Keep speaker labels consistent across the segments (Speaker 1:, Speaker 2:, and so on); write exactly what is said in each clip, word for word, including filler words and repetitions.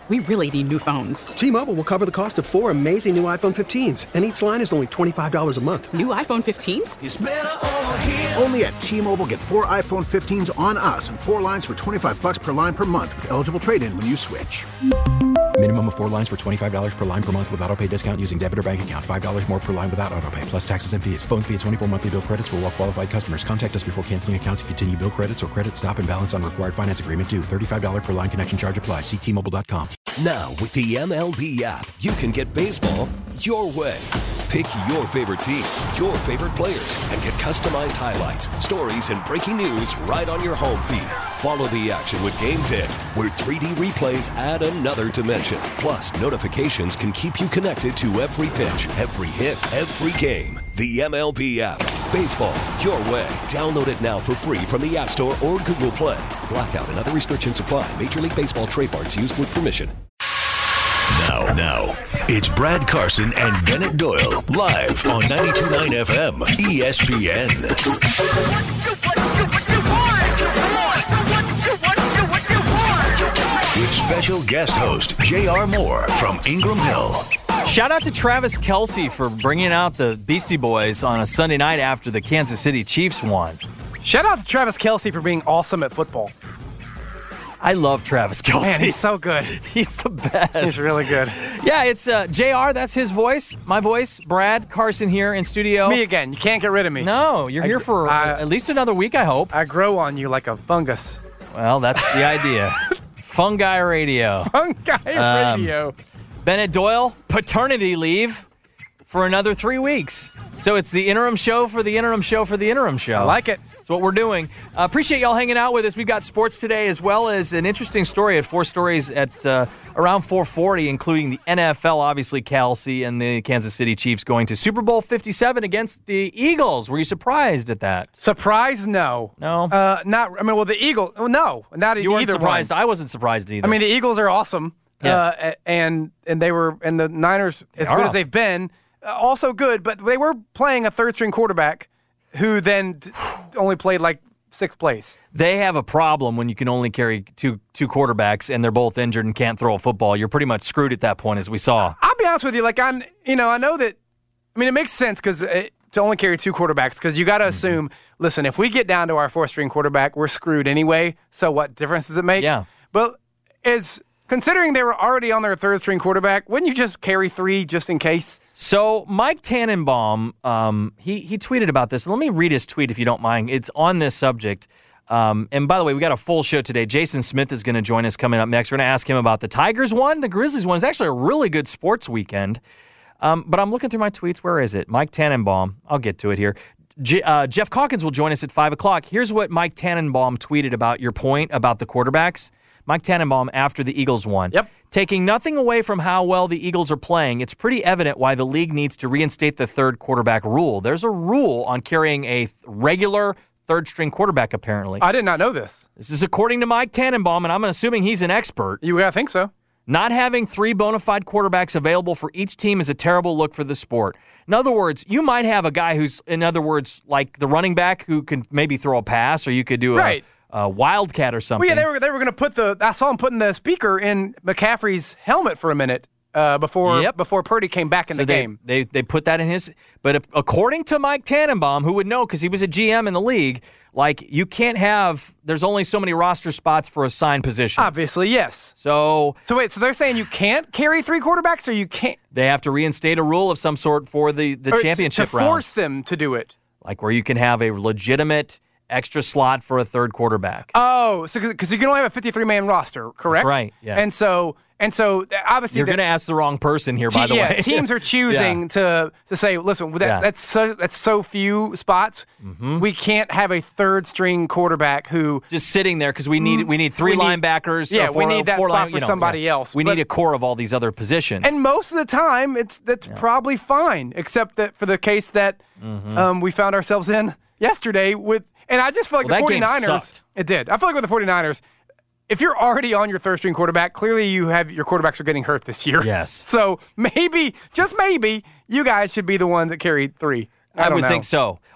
Speaker 1: we really need new phones.
Speaker 2: T-Mobile will cover the cost of four amazing new iPhone fifteens, and each line is only twenty-five dollars a month.
Speaker 1: New iPhone fifteens?
Speaker 3: It's better over here.
Speaker 4: Only at T-Mobile, get four iPhone fifteens on us and four lines for twenty-five dollars per line per month with eligible trade-in when you switch.
Speaker 5: Minimum of four lines for twenty-five dollars per line per month with autopay discount using debit or bank account. five dollars more per line without autopay, plus taxes and fees. Phone fee at twenty-four monthly bill credits for well-qualified customers. Contact us before canceling account to continue bill credits or credit stop and balance on required finance agreement due. thirty-five dollars per line connection charge applies. See T Mobile dot com.
Speaker 6: Now, with the M L B app, you can get baseball your way. Pick your favorite team, your favorite players, and get customized highlights, stories, and breaking news right on your home feed. Follow the action with Game Day, where three D replays add another dimension. Plus, notifications can keep you connected to every pitch, every hit, every game. The M L B app. Baseball your way. Download it now for free from the App Store or Google Play. Blackout and other restrictions apply. Major League Baseball trademarks used with permission.
Speaker 7: Now, now, it's Brad Carson and Bennett Doyle live on ninety-two point nine F M E S P N. With special guest host J R Moore from Ingram Hill.
Speaker 8: Shout out to Travis Kelce for bringing out the Beastie Boys on a Sunday night after the Kansas City Chiefs won.
Speaker 9: Shout out to Travis Kelce for being awesome at football.
Speaker 8: I love Travis Kelce.
Speaker 9: Man, he's so good.
Speaker 8: He's the best.
Speaker 9: He's really good.
Speaker 8: Yeah, it's uh, J R, that's his voice, my voice. Brad Carson here in studio.
Speaker 9: It's me again. You can't get rid of me.
Speaker 8: No, you're
Speaker 9: I,
Speaker 8: here for
Speaker 9: I,
Speaker 8: at least another week, I hope.
Speaker 9: I grow on you like a fungus.
Speaker 8: Well, that's the idea. Fungi Radio.
Speaker 9: Fungi
Speaker 8: um,
Speaker 9: Radio.
Speaker 8: Bennett Doyle, paternity leave for another three weeks. So it's the interim show for the interim show for the interim show.
Speaker 9: I like it.
Speaker 8: That's what we're doing. Uh, appreciate y'all hanging out with us. We've got sports today as well as an interesting story at four stories at uh, around four forty, including the N F L, obviously Kelce and the Kansas City Chiefs going to Super Bowl fifty-seven against the Eagles. Were you surprised at that?
Speaker 9: Surprised? No.
Speaker 8: No?
Speaker 9: Uh, not. I mean, well, the Eagles, well, no. Not
Speaker 8: you weren't
Speaker 9: either
Speaker 8: surprised.
Speaker 9: one.
Speaker 8: I wasn't surprised either.
Speaker 9: I mean, the Eagles are awesome.
Speaker 8: Yes.
Speaker 9: Uh, and, and they were, and the Niners,
Speaker 8: They
Speaker 9: as
Speaker 8: are
Speaker 9: good
Speaker 8: awesome.
Speaker 9: as they've been, uh, also good, but they were playing a third-string quarterback who then d- only played like sixth place.
Speaker 8: They have a problem when you can only carry two two quarterbacks and they're both injured and can't throw a football. You're pretty much screwed at that point, as we saw.
Speaker 9: I'll be honest with you. Like, I'm, you know, I know that, I mean, it makes sense because to only carry two quarterbacks because you got to mm-hmm. assume, listen, if we get down to our fourth-string quarterback, we're screwed anyway. So what difference does it make?
Speaker 8: Yeah.
Speaker 9: But it's, considering they were already on their third-string quarterback, wouldn't you just carry three just in case?
Speaker 8: So Mike Tannenbaum, um, he he tweeted about this. Let me read his tweet if you don't mind. It's on this subject. Um, and by the way, we got a full show today. Jason Smith is going to join us coming up next. We're going to ask him about the Tigers one, the Grizzlies one. It's actually a really good sports weekend. Um, but I'm looking through my tweets. Where is it? Mike Tannenbaum. I'll get to it here. J- uh, Jeff Calkins will join us at five o'clock. Here's what Mike Tannenbaum tweeted about your point about the quarterbacks. Mike Tannenbaum after the Eagles won.
Speaker 9: Yep.
Speaker 8: Taking nothing away from how well the Eagles are playing, it's pretty evident why the league needs to reinstate the third quarterback rule. There's a rule on carrying a th- regular third-string quarterback, apparently.
Speaker 9: I did not know this.
Speaker 8: This is according to Mike Tannenbaum, and I'm assuming he's an expert.
Speaker 9: You gotta think so.
Speaker 8: Not having three bona fide quarterbacks available for each team is a terrible look for the sport. In other words, you might have a guy who's, in other words, like the running back who can maybe throw a pass, or you could do a...
Speaker 9: Right.
Speaker 8: Uh, Wildcat or something.
Speaker 9: Well, yeah, they were they were going to put the. I saw him putting the speaker in McCaffrey's helmet for a minute uh, before
Speaker 8: Yep.
Speaker 9: before Purdy came back in
Speaker 8: so
Speaker 9: the
Speaker 8: they,
Speaker 9: game.
Speaker 8: They they put that in his. But according to Mike Tannenbaum, who would know because he was a G M in the league, like you can't have. There's only so many roster spots for assigned positions.
Speaker 9: Obviously, yes.
Speaker 8: So
Speaker 9: So wait, so they're saying you can't carry three quarterbacks, or you can't
Speaker 8: they have to reinstate a rule of some sort for the the
Speaker 9: or
Speaker 8: championship
Speaker 9: to
Speaker 8: round,
Speaker 9: force them to do it.
Speaker 8: like where you can have a legitimate extra slot for a third quarterback.
Speaker 9: Oh, so because you can only have a fifty-three man roster, correct?
Speaker 8: That's right. Yes.
Speaker 9: And so and so obviously
Speaker 8: You're
Speaker 9: the-
Speaker 8: going to ask the wrong person here, by
Speaker 9: Te-
Speaker 8: the
Speaker 9: yeah,
Speaker 8: way.
Speaker 9: teams are choosing
Speaker 8: Yeah.
Speaker 9: to to say, listen, that,
Speaker 8: Yeah.
Speaker 9: that's so that's so few spots.
Speaker 8: Mm-hmm.
Speaker 9: We can't have a third string quarterback who
Speaker 8: just sitting there because we need we need three
Speaker 9: We need-
Speaker 8: linebackers.
Speaker 9: yeah,
Speaker 8: or
Speaker 9: we
Speaker 8: four-
Speaker 9: need that
Speaker 8: four
Speaker 9: spot
Speaker 8: line-
Speaker 9: for
Speaker 8: you know,
Speaker 9: somebody
Speaker 8: yeah.
Speaker 9: else.
Speaker 8: We
Speaker 9: But-
Speaker 8: need a core of all these other positions.
Speaker 9: And most of the time, it's that's probably fine, except that for the case that
Speaker 8: Mm-hmm.
Speaker 9: um, we found ourselves in yesterday with, and I just feel like
Speaker 8: Well,
Speaker 9: the
Speaker 8: that game
Speaker 9: 49ers,
Speaker 8: sucked.
Speaker 9: it did. I feel like with the 49ers, if you're already on your third string quarterback, clearly you have your quarterbacks are getting hurt this year.
Speaker 8: Yes.
Speaker 9: So maybe, just maybe, you guys should be the ones that carry three. I,
Speaker 8: I
Speaker 9: don't
Speaker 8: would
Speaker 9: know.
Speaker 8: think so.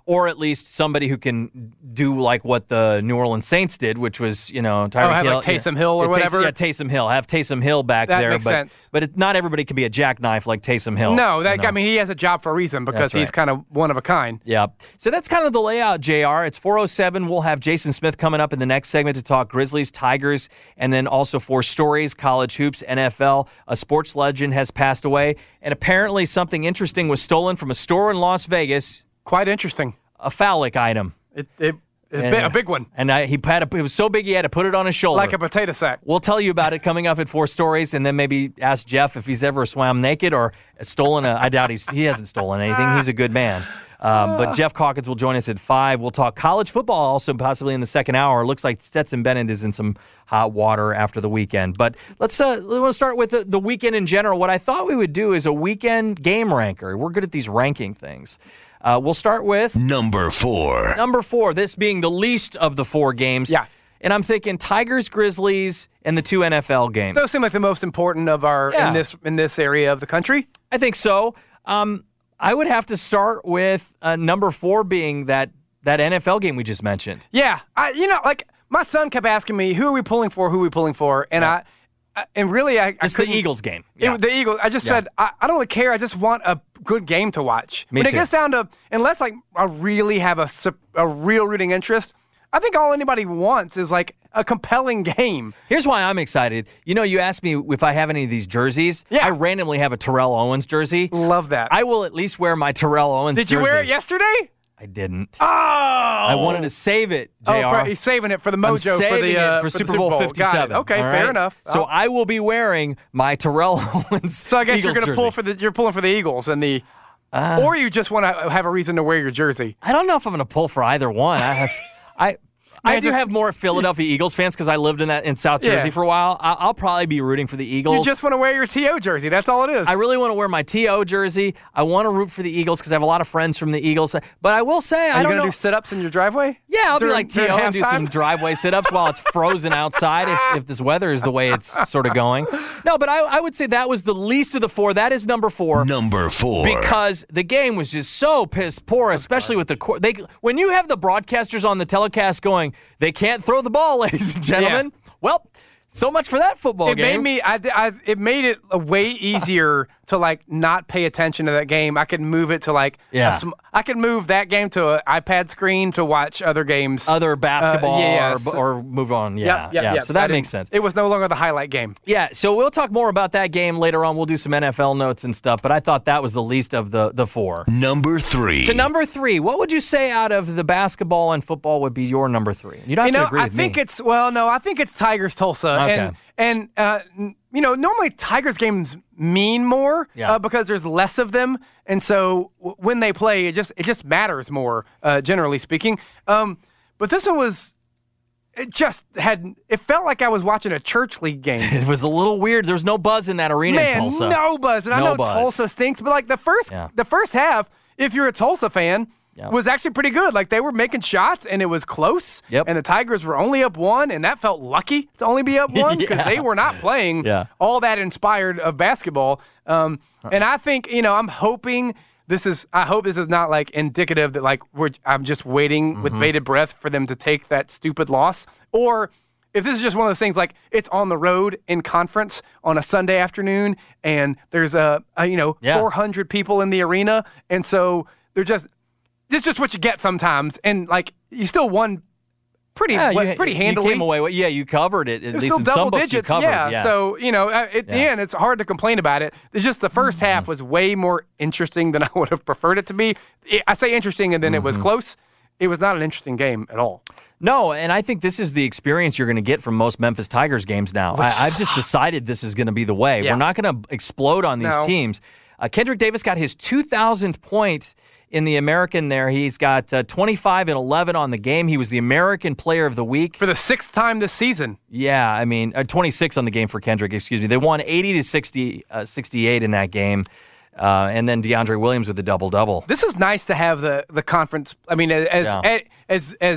Speaker 8: or at least somebody who can do like what the New Orleans Saints did, which was, you know, Tyreek
Speaker 9: oh, have
Speaker 8: Hill.
Speaker 9: like Taysom
Speaker 8: yeah,
Speaker 9: Hill or
Speaker 8: yeah,
Speaker 9: whatever.
Speaker 8: Taysom, yeah, Taysom Hill. Have Taysom Hill back
Speaker 9: that
Speaker 8: there.
Speaker 9: Makes
Speaker 8: but,
Speaker 9: sense.
Speaker 8: But it, not everybody can be a jackknife like Taysom Hill.
Speaker 9: No, that
Speaker 8: you know?
Speaker 9: I mean, he has a job for a reason because
Speaker 8: That's
Speaker 9: he's
Speaker 8: right.
Speaker 9: kind of one of a kind.
Speaker 8: Yeah. So that's kind of the layout, J R. It's four oh seven. We'll have Jason Smith coming up in the next segment to talk Grizzlies, Tigers, and then also for stories, college hoops, N F L. A sports legend has passed away, and apparently something interesting was stolen from a store in Las Vegas.
Speaker 9: Quite interesting.
Speaker 8: A phallic item.
Speaker 9: It, it, a,
Speaker 8: And,
Speaker 9: big,
Speaker 8: uh,
Speaker 9: a big one.
Speaker 8: And I, he had a, it was so big he had to put it on his shoulder.
Speaker 9: Like a potato sack.
Speaker 8: We'll tell you about it coming up at Four Stories, and then maybe ask Jeff if he's ever swam naked or stolen a. I doubt he's he hasn't stolen anything. He's a good man. Um, but Jeff Calkins will join us at five. We'll talk college football also possibly in the second hour. Looks like Stetson Bennett is in some hot water after the weekend. But let's uh, we want to start with the, the weekend in general. What I thought we would do is a weekend game ranker. We're good at these ranking things. Uh, we'll start with
Speaker 7: number four.
Speaker 8: Number four, this being the least of the four games.
Speaker 9: Yeah.
Speaker 8: And I'm thinking Tigers, Grizzlies, and the two N F L games.
Speaker 9: Those seem like the most important of our
Speaker 8: Yeah.
Speaker 9: in this in this area of the country.
Speaker 8: I think so. Um, I would have to start with uh, number four being that that N F L game we just mentioned.
Speaker 9: Yeah, I, you know, like my son kept asking me, "Who are we pulling for? Who are we pulling for?" And
Speaker 8: Yeah.
Speaker 9: I, I, and really, I, I
Speaker 8: It's the
Speaker 9: couldn't-
Speaker 8: Eagles game.
Speaker 9: It,
Speaker 8: Yeah.
Speaker 9: the Eagles. I just
Speaker 8: Yeah.
Speaker 9: said I, I don't really care. I just want a good game to watch.
Speaker 8: Me
Speaker 9: when
Speaker 8: too.
Speaker 9: it gets down to unless like I really have a sup- a real rooting interest, I think all anybody wants is like a compelling game.
Speaker 8: Here's why I'm excited. You know, you asked me if I have any of these jerseys.
Speaker 9: Yeah.
Speaker 8: I randomly have a Terrell Owens jersey.
Speaker 9: Love that.
Speaker 8: I will at least wear my Terrell Owens
Speaker 9: Did
Speaker 8: jersey.
Speaker 9: you wear it yesterday?
Speaker 8: I didn't.
Speaker 9: Oh,
Speaker 8: I wanted to save it, J R.
Speaker 9: Oh, for, he's saving it for the
Speaker 8: I'm
Speaker 9: mojo for
Speaker 8: saving
Speaker 9: the uh,
Speaker 8: it for,
Speaker 9: the
Speaker 8: Super Bowl
Speaker 9: Got it.
Speaker 8: fifty-seven.
Speaker 9: Okay,
Speaker 8: all
Speaker 9: fair
Speaker 8: right?
Speaker 9: enough.
Speaker 8: So
Speaker 9: Oh.
Speaker 8: I will be wearing my Terrell Owens.
Speaker 9: So I guess
Speaker 8: Eagles
Speaker 9: you're going to pull
Speaker 8: jersey.
Speaker 9: for the you're pulling for the Eagles and the, or you just want to have a reason to wear your jersey.
Speaker 8: I don't know if I'm going to pull for either one. I have, I. I
Speaker 9: Man,
Speaker 8: do
Speaker 9: just-
Speaker 8: have more Philadelphia Eagles fans because I lived in that in South
Speaker 9: Yeah.
Speaker 8: Jersey for a while. I, I'll probably be rooting for the Eagles.
Speaker 9: You just want to wear your T O jersey. That's all it is.
Speaker 8: I really want to wear my T O jersey. I want to root for the Eagles because I have a lot of friends from the Eagles. But I will say,
Speaker 9: Are
Speaker 8: I
Speaker 9: you
Speaker 8: don't
Speaker 9: going to
Speaker 8: know.
Speaker 9: do sit-ups in your driveway?
Speaker 8: Yeah, I'll
Speaker 9: during-
Speaker 8: be like T O
Speaker 9: during
Speaker 8: and do some
Speaker 9: halftime?
Speaker 8: driveway sit-ups while it's frozen outside if, if this weather is the way it's sort of going. No, but I, I would say that was the least of the four. That is number four.
Speaker 7: Number four.
Speaker 8: Because the game was just so piss poor, especially with the cor- they when you have the broadcasters on the telecast going, they can't throw the ball, ladies and gentlemen. Well, so much for that football
Speaker 9: It
Speaker 8: game.
Speaker 9: made me. I, I. It made it a way easier to like not pay attention to that game. I could move it to like. a
Speaker 8: Yeah.
Speaker 9: sm- I could move that game to an iPad screen to watch other games.
Speaker 8: Other basketball
Speaker 9: Uh, yes.
Speaker 8: or, or move on. Yeah,
Speaker 9: Yep, yep,
Speaker 8: yeah.
Speaker 9: yep.
Speaker 8: So that
Speaker 9: I
Speaker 8: makes
Speaker 9: didn't-
Speaker 8: sense.
Speaker 9: It was no longer the highlight game.
Speaker 8: Yeah, so we'll talk more about that game later on. We'll do some N F L notes and stuff, but I thought that was the least of the, the four.
Speaker 7: Number three.
Speaker 8: To number three, what would you say out of the basketball and football would be your number three? You don't have
Speaker 9: You know,
Speaker 8: to agree
Speaker 9: I
Speaker 8: with
Speaker 9: think
Speaker 8: me.
Speaker 9: it's well, no, I think it's Tigers Tulsa,
Speaker 8: Okay.
Speaker 9: and and uh, n- you know, normally Tigers games mean more
Speaker 8: Yeah.
Speaker 9: uh, because there's less of them, and so w- when they play, it just it just matters more, uh, generally speaking. Um, but this one was, it just had, it felt like I was watching a church league game.
Speaker 8: It was a little weird. There was no buzz in that arena in
Speaker 9: Man,
Speaker 8: Tulsa.
Speaker 9: no buzz, and I
Speaker 8: No
Speaker 9: know
Speaker 8: buzz.
Speaker 9: Tulsa stinks, but like the first
Speaker 8: Yeah.
Speaker 9: the first half, if you're a Tulsa fan.
Speaker 8: Yep.
Speaker 9: Was actually pretty good. Like they were making shots and it was close.
Speaker 8: Yep.
Speaker 9: And the Tigers were only up one, and that felt lucky to only be up one because
Speaker 8: Yeah.
Speaker 9: they were not playing
Speaker 8: Yeah.
Speaker 9: all that inspired of basketball. Um, and I think you know I'm hoping this is. I hope this is not like indicative that like we're. I'm just waiting
Speaker 8: Mm-hmm.
Speaker 9: with bated breath for them to take that stupid loss, or if this is just one of those things like it's on the road in conference on a Sunday afternoon, and there's a, a you know
Speaker 8: Yeah.
Speaker 9: four hundred people in the arena, and so they're just. This is just what you get sometimes, and like you still won pretty
Speaker 8: Yeah,
Speaker 9: what,
Speaker 8: you,
Speaker 9: pretty
Speaker 8: you
Speaker 9: handily.
Speaker 8: came away. with- Yeah, you covered it. At
Speaker 9: It was
Speaker 8: least
Speaker 9: still
Speaker 8: in
Speaker 9: double
Speaker 8: some books
Speaker 9: digits,
Speaker 8: you covered.
Speaker 9: yeah. So you know, uh, at the
Speaker 8: Yeah.
Speaker 9: end, it's hard to complain about it. It's just the first
Speaker 8: Mm-hmm.
Speaker 9: half was way more interesting than I would have preferred it to be. I- I say interesting, and then it was
Speaker 8: Mm-hmm.
Speaker 9: close. It was not an interesting game at all.
Speaker 8: No, and I think this is the experience you're going to get from most Memphis Tigers games now. I, I've just decided this is going to be the way.
Speaker 9: Yeah.
Speaker 8: We're not going to explode on these
Speaker 9: No.
Speaker 8: teams. Uh, Kendrick Davis got his two thousandth point in the American there. He's got uh, twenty-five and eleven on the game. He was the American Player of the Week.
Speaker 9: For the sixth time this season.
Speaker 8: Yeah, I mean, uh, twenty-six on the game for Kendrick, excuse me. They won eighty to sixty, uh, sixty-eight in that game. Uh, and then DeAndre Williams with the double-double.
Speaker 9: This is nice to have the the conference. I mean, as
Speaker 8: Yeah.
Speaker 9: as as, as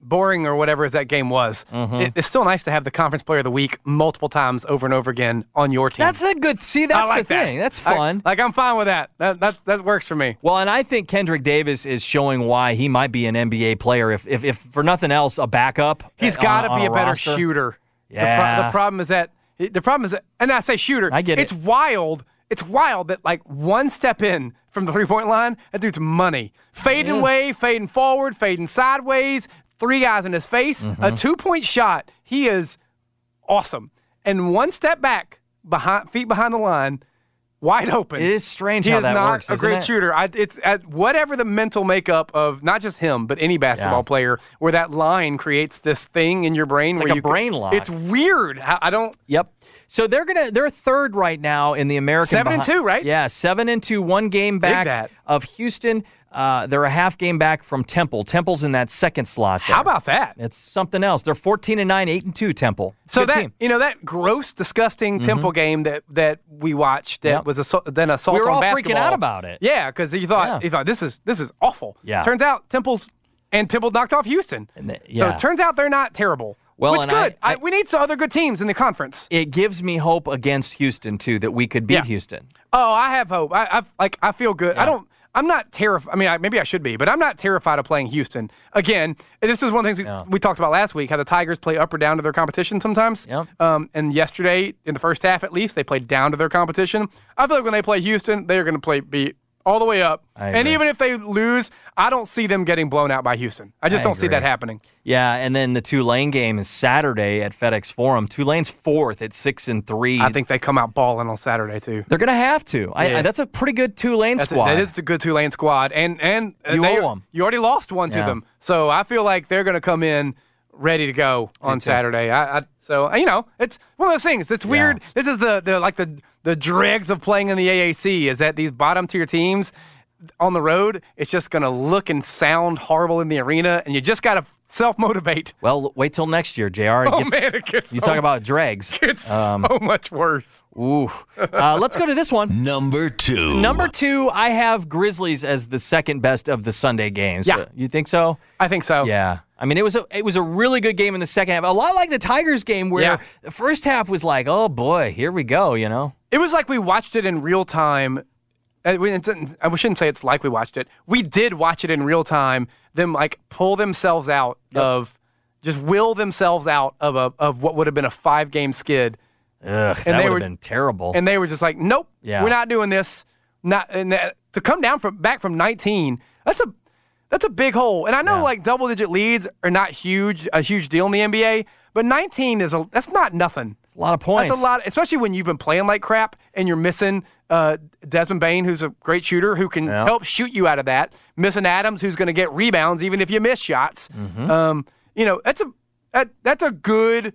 Speaker 9: boring or whatever as that game was,
Speaker 8: Mm-hmm.
Speaker 9: it, it's still nice to have the Conference Player of the Week multiple times over and over again on your team.
Speaker 8: That's a good. See, that's
Speaker 9: I like
Speaker 8: the
Speaker 9: that.
Speaker 8: thing. That's
Speaker 9: I-
Speaker 8: fun.
Speaker 9: like I'm fine with that. That that that works for me.
Speaker 8: Well, and I think Kendrick Davis is showing why he might be an N B A player, if if, if for nothing else, a backup.
Speaker 9: He's
Speaker 8: on-
Speaker 9: got to
Speaker 8: on
Speaker 9: be a better
Speaker 8: roster.
Speaker 9: shooter.
Speaker 8: Yeah.
Speaker 9: The, pro- the problem is that the problem is that, and I say shooter.
Speaker 8: I get it.
Speaker 9: It's wild. It's wild that like one step in from the three point line, that dude's money. Fading away, fading forward, fading sideways. Three guys in his face.
Speaker 8: Mm-hmm.
Speaker 9: A two point shot. He is awesome. And one step back, behind feet behind the line, wide open.
Speaker 8: It is strange
Speaker 9: he
Speaker 8: how
Speaker 9: is
Speaker 8: that
Speaker 9: not
Speaker 8: works,
Speaker 9: a
Speaker 8: isn't
Speaker 9: great
Speaker 8: it?
Speaker 9: shooter. I, it's at whatever the mental makeup of not just him, but any basketball
Speaker 8: Yeah.
Speaker 9: player, where that line creates this thing in your brain.
Speaker 8: It's
Speaker 9: where
Speaker 8: like a
Speaker 9: you,
Speaker 8: brain lock.
Speaker 9: It's weird. I, I don't.
Speaker 8: Yep. So they're gonna they're third right now in the American
Speaker 9: Seven and
Speaker 8: behi-
Speaker 9: two, right?
Speaker 8: Yeah, seven and two, one game
Speaker 9: Dig
Speaker 8: back
Speaker 9: that.
Speaker 8: of Houston. Uh, they're a half game back from Temple. Temple's in that second slot. There.
Speaker 9: How about that?
Speaker 8: It's something else. They're fourteen and nine, eight and two. Temple.
Speaker 9: So
Speaker 8: Good
Speaker 9: that
Speaker 8: team. Mm-hmm.
Speaker 9: you know that gross, disgusting Temple game that that we watched that
Speaker 8: Yep.
Speaker 9: was assault, then assault
Speaker 8: We were
Speaker 9: on
Speaker 8: all
Speaker 9: basketball.
Speaker 8: freaking out about it.
Speaker 9: Yeah, because you thought
Speaker 8: Yeah.
Speaker 9: you thought this is this is awful.
Speaker 8: Yeah.
Speaker 9: Turns out Temple's and Temple knocked off Houston.
Speaker 8: And the-
Speaker 9: So
Speaker 8: yeah.
Speaker 9: it turns out they're not terrible.
Speaker 8: Well,
Speaker 9: Which
Speaker 8: and
Speaker 9: good.
Speaker 8: I-
Speaker 9: I,
Speaker 8: I-
Speaker 9: we need some other good teams in the conference.
Speaker 8: It gives me hope against Houston too that we could beat
Speaker 9: Yeah.
Speaker 8: Houston.
Speaker 9: Oh, I have hope. I I like I feel good.
Speaker 8: Yeah.
Speaker 9: I don't. I'm not terrified. I mean, I, maybe I should be, but I'm not terrified of playing Houston again. This is one of the things
Speaker 8: Yeah.
Speaker 9: we, we talked about last week. How the Tigers play up or down to their competition sometimes.
Speaker 8: Yep.
Speaker 9: Um, and yesterday, in the first half at least, they played down to their competition. I feel like when they play Houston, they're going to play be all the way up.
Speaker 8: I
Speaker 9: And
Speaker 8: agree.
Speaker 9: even if they lose, I don't see them getting blown out by Houston. I just
Speaker 8: I
Speaker 9: don't see
Speaker 8: agree.
Speaker 9: that happening.
Speaker 8: Yeah, and then the Tulane game is Saturday at FedEx Forum. Tulane's fourth at six and three.
Speaker 9: I think they come out balling on Saturday too.
Speaker 8: they're gonna have to. I,
Speaker 9: Yeah.
Speaker 8: I, that's a pretty good Tulane
Speaker 9: That's a,
Speaker 8: squad.
Speaker 9: that is a good Tulane squad, and and uh,
Speaker 8: You
Speaker 9: they-
Speaker 8: owe 'em.
Speaker 9: You already lost one to
Speaker 8: Yeah.
Speaker 9: them, so I feel like they're going to come in ready to go on
Speaker 8: too.
Speaker 9: Saturday. I, I so you know it's one of those things. It's weird. This is the the like the the dregs of playing in the A A C is that these bottom tier teams on the road, it's just going to look and sound horrible in the arena, and you just got to self motivate.
Speaker 8: well, wait till next year, J R. It
Speaker 9: Oh
Speaker 8: gets-
Speaker 9: man, it gets
Speaker 8: you
Speaker 9: so,
Speaker 8: talk about dregs.
Speaker 9: it's
Speaker 8: Um,
Speaker 9: so much worse.
Speaker 8: Ooh. Uh, let's go to this one.
Speaker 7: Number two.
Speaker 8: Number two, I have Grizzlies as the second best of the Sunday games.
Speaker 9: Yeah.
Speaker 8: Uh, you think so?
Speaker 9: I think so.
Speaker 8: Yeah. I mean, it was a it was a really good game in the second half. A lot like the Tigers game, where
Speaker 9: Yeah.
Speaker 8: the first half was like, oh boy, here we go. You know.
Speaker 9: It was like we watched it in real time. Uh, we- it's- I shouldn't say it's like we watched it. We did watch it in real time. Them like pull themselves out of, just will themselves out of a of what would have been a five game skid,
Speaker 8: Ugh, that
Speaker 9: they
Speaker 8: would have
Speaker 9: were-
Speaker 8: been terrible.
Speaker 9: and they were just like, nope,
Speaker 8: Yeah.
Speaker 9: we're not doing this. Not and that, to come down from back from nineteen. That's a that's a big hole. And I know
Speaker 8: Yeah.
Speaker 9: like double digit leads are not huge a huge deal in the N B A, but nineteen is a that's not nothing.
Speaker 8: a lot of points.
Speaker 9: That's a lot, especially when you've been playing like crap and you're missing uh, Desmond Bain, who's a great shooter, who can
Speaker 8: Yeah.
Speaker 9: help shoot you out of that. Missing Adams, who's going to get rebounds even if you miss shots.
Speaker 8: Mm-hmm.
Speaker 9: Um, you know, that's a that, that's a good,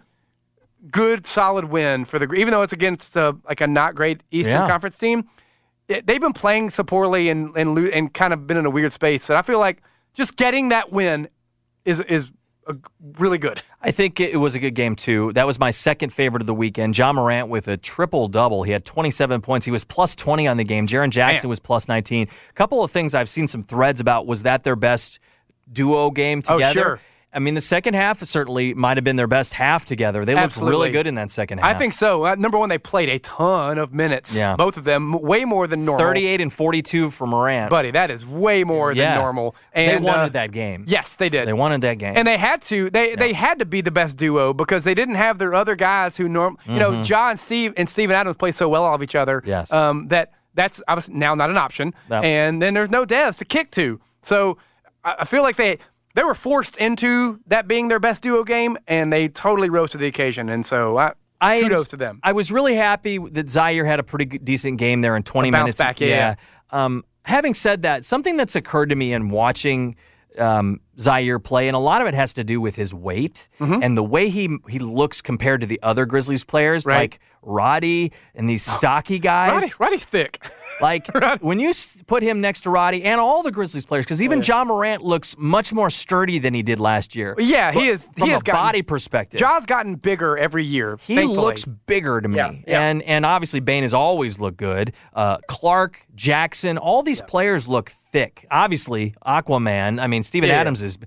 Speaker 9: good solid win for the. Even though it's against uh, like a not great Eastern
Speaker 8: Yeah.
Speaker 9: Conference team, it, they've been playing so poorly and and lo- and kind of been in a weird space. And I feel like just getting that win is is a, really good.
Speaker 8: I think it was a good game, too. That was my second favorite of the weekend. John Morant with a triple-double. He had twenty-seven points. He was plus twenty on the game. Jaren Jackson
Speaker 9: Man.
Speaker 8: was plus nineteen. A couple of things I've seen some threads about. Was that their best duo game
Speaker 9: Oh,
Speaker 8: together?
Speaker 9: sure.
Speaker 8: I mean, the second half certainly might have been their best half together. They looked
Speaker 9: Absolutely.
Speaker 8: really good in that second half.
Speaker 9: I think so. Uh, number one, they played a ton of minutes.
Speaker 8: Yeah.
Speaker 9: Both of them, m- way more than normal.
Speaker 8: thirty-eight and forty-two for Morant.
Speaker 9: Buddy, that is way more
Speaker 8: yeah.
Speaker 9: than normal. And
Speaker 8: they wanted
Speaker 9: uh,
Speaker 8: that game.
Speaker 9: Yes, they did.
Speaker 8: They wanted that game.
Speaker 9: And they had to. They they had to be the best duo because they didn't have their other guys who norm. You know, John and Steve and Steven Adams play so well off each other.
Speaker 8: Yes.
Speaker 9: Um, that that's obviously now not an option.
Speaker 8: No.
Speaker 9: And then there's no Devs to kick to. So I, I feel like they. They were forced into that being their best duo game, and they totally rose to the occasion. And so, I,
Speaker 8: I,
Speaker 9: kudos to them.
Speaker 8: I was really happy that Zaire had a pretty good, decent game there in twenty
Speaker 9: A bounce
Speaker 8: minutes.
Speaker 9: back, yeah,
Speaker 8: Um, having said that, something that's occurred to me in watching um, Zaire play, and a lot of it has to do with his weight and the way he he looks compared to the other Grizzlies players,
Speaker 9: Right.
Speaker 8: like Roddy and these stocky guys.
Speaker 9: Roddy, Roddy's thick.
Speaker 8: Like, when you s- put him next to Roddy and all the Grizzlies players, because even John Morant looks much more sturdy than he did last year.
Speaker 9: Yeah, he
Speaker 8: But
Speaker 9: is- he
Speaker 8: From
Speaker 9: has
Speaker 8: a
Speaker 9: gotten-
Speaker 8: body perspective.
Speaker 9: John's gotten bigger every year.
Speaker 8: He
Speaker 9: thankfully.
Speaker 8: looks bigger to me.
Speaker 9: Yeah, yeah.
Speaker 8: And and obviously Bain has always looked good. Uh, Clark, Jackson, all these players look thick. Obviously, Aquaman, I mean, Steven
Speaker 9: Yeah.
Speaker 8: Adams is.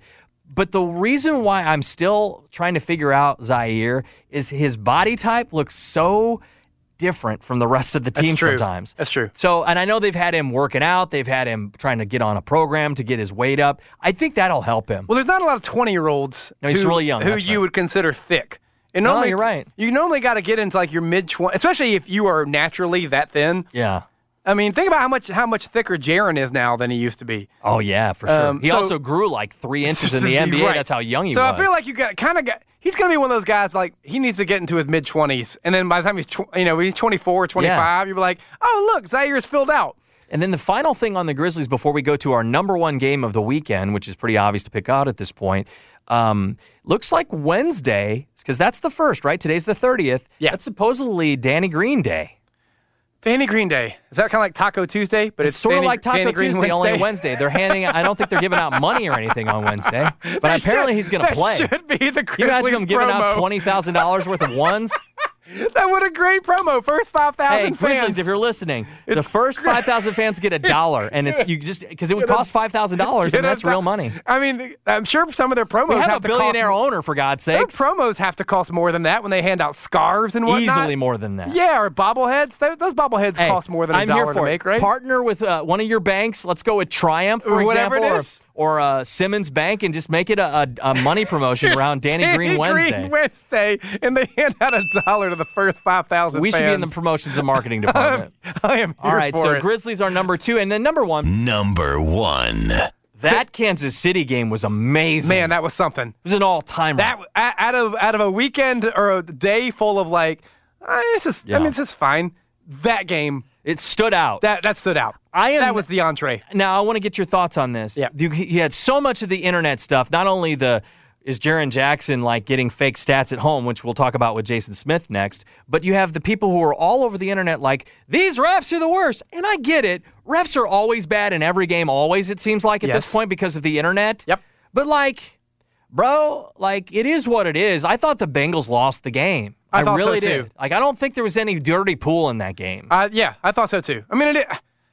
Speaker 8: But the reason why I'm still trying to figure out Zaire is his body type looks so different from the rest of the team
Speaker 9: That's true.
Speaker 8: sometimes.
Speaker 9: That's true.
Speaker 8: So, and I know they've had him working out. They've had him trying to get on a program to get his weight up. I think that'll help him.
Speaker 9: Well, there's not a lot of twenty-year-olds
Speaker 8: No, he's
Speaker 9: who,
Speaker 8: really young,
Speaker 9: who
Speaker 8: that's
Speaker 9: you
Speaker 8: right.
Speaker 9: would consider thick. And
Speaker 8: No,
Speaker 9: normally
Speaker 8: you're right.
Speaker 9: You normally got to get into like your mid-twenties, especially if you are naturally that thin.
Speaker 8: Yeah.
Speaker 9: I mean, think about how much how much thicker Jaren is now than he used to be.
Speaker 8: Oh, yeah, for sure.
Speaker 9: Um,
Speaker 8: he
Speaker 9: so-
Speaker 8: also grew like three inches in the N B A.
Speaker 9: Right.
Speaker 8: That's how young he
Speaker 9: so
Speaker 8: was.
Speaker 9: I feel like you got kind of got. He's going to be one of those guys like he needs to get into his mid twenties, and then by the time he's tw- you know he's twenty-four, twenty-five, you'll be like, oh look, Zaire's filled out.
Speaker 8: And then the final thing on the Grizzlies before we go to our number one game of the weekend, which is pretty obvious to pick out at this point, um, looks like Wednesday, because that's the first, right? Today's the thirtieth.
Speaker 9: Yeah.
Speaker 8: That's supposedly Danny Green Day.
Speaker 9: Danny Green Day. Is that kind of like Taco Tuesday? But
Speaker 8: It's,
Speaker 9: it's,
Speaker 8: sort
Speaker 9: Danny,
Speaker 8: of like Taco
Speaker 9: Danny Green
Speaker 8: Tuesday, only on
Speaker 9: Wednesday?
Speaker 8: Wednesday. They're handing I don't think they're giving out money or anything on Wednesday, but
Speaker 9: That
Speaker 8: apparently
Speaker 9: should-
Speaker 8: he's going to
Speaker 9: that
Speaker 8: play.
Speaker 9: should be the
Speaker 8: Can you imagine
Speaker 9: Grizzlies
Speaker 8: them giving out
Speaker 9: promo.
Speaker 8: twenty thousand dollars worth of ones?
Speaker 9: That would a great promo. First five
Speaker 8: Hey,
Speaker 9: thousand
Speaker 8: Grizzlies,
Speaker 9: fans.
Speaker 8: if you're listening, the first five thousand fans get a dollar, and it's you just because it would
Speaker 9: Get a-
Speaker 8: cost five thousand dollars,
Speaker 9: Get
Speaker 8: and
Speaker 9: a
Speaker 8: that's
Speaker 9: do-
Speaker 8: real money.
Speaker 9: I mean, the- I'm sure some of their promos
Speaker 8: We have,
Speaker 9: have
Speaker 8: a
Speaker 9: to
Speaker 8: billionaire
Speaker 9: cost,
Speaker 8: owner, for God's
Speaker 9: Their
Speaker 8: sakes.
Speaker 9: promos have to cost more than that when they hand out scarves and whatnot.
Speaker 8: Easily more than that.
Speaker 9: Yeah, or bobbleheads. Th- Those bobbleheads
Speaker 8: Hey,
Speaker 9: cost more than a
Speaker 8: I'm
Speaker 9: dollar
Speaker 8: here
Speaker 9: to
Speaker 8: for
Speaker 9: make,
Speaker 8: it.
Speaker 9: right?
Speaker 8: Partner with uh, one of your banks. Let's go with Triumph, for
Speaker 9: Or whatever
Speaker 8: example,
Speaker 9: it is.
Speaker 8: or, or uh, Simmons Bank, and just make it a, a, a money promotion around Danny, Green Wednesday.
Speaker 9: Green Wednesday, and they hand out a dollar to the first five thousand.
Speaker 8: We should be in the promotions and marketing department.
Speaker 9: I am here
Speaker 8: All right,
Speaker 9: for
Speaker 8: so
Speaker 9: it.
Speaker 8: Grizzlies are number two, and then number one.
Speaker 7: Number one.
Speaker 8: That Kansas City game was amazing.
Speaker 9: Man, that was something.
Speaker 8: it was an all-timer.
Speaker 9: That a- out of out of a weekend or a day full of like, uh, this is.
Speaker 8: Yeah.
Speaker 9: I mean, this is fine. That game
Speaker 8: it stood out.
Speaker 9: that that stood out.
Speaker 8: I am-
Speaker 9: that was the entree.
Speaker 8: Now, I want to get your thoughts on this.
Speaker 9: Yeah.
Speaker 8: You, you had so much of the internet stuff, not only the is Jaren Jackson like getting fake stats at home, which we'll talk about with Jason Smith next, but you have the people who are all over the internet like, these refs are the worst. And I get it. Refs are always bad in every game, always, it seems like, at this
Speaker 9: Yes.
Speaker 8: point because of the internet.
Speaker 9: Yep.
Speaker 8: But, like, bro, like, it is what it is. I thought the Bengals lost the game.
Speaker 9: I thought so,
Speaker 8: really
Speaker 9: too.
Speaker 8: did. Like, I don't think there was any dirty pool in that game.
Speaker 9: Uh, yeah, I thought so too. I mean, it,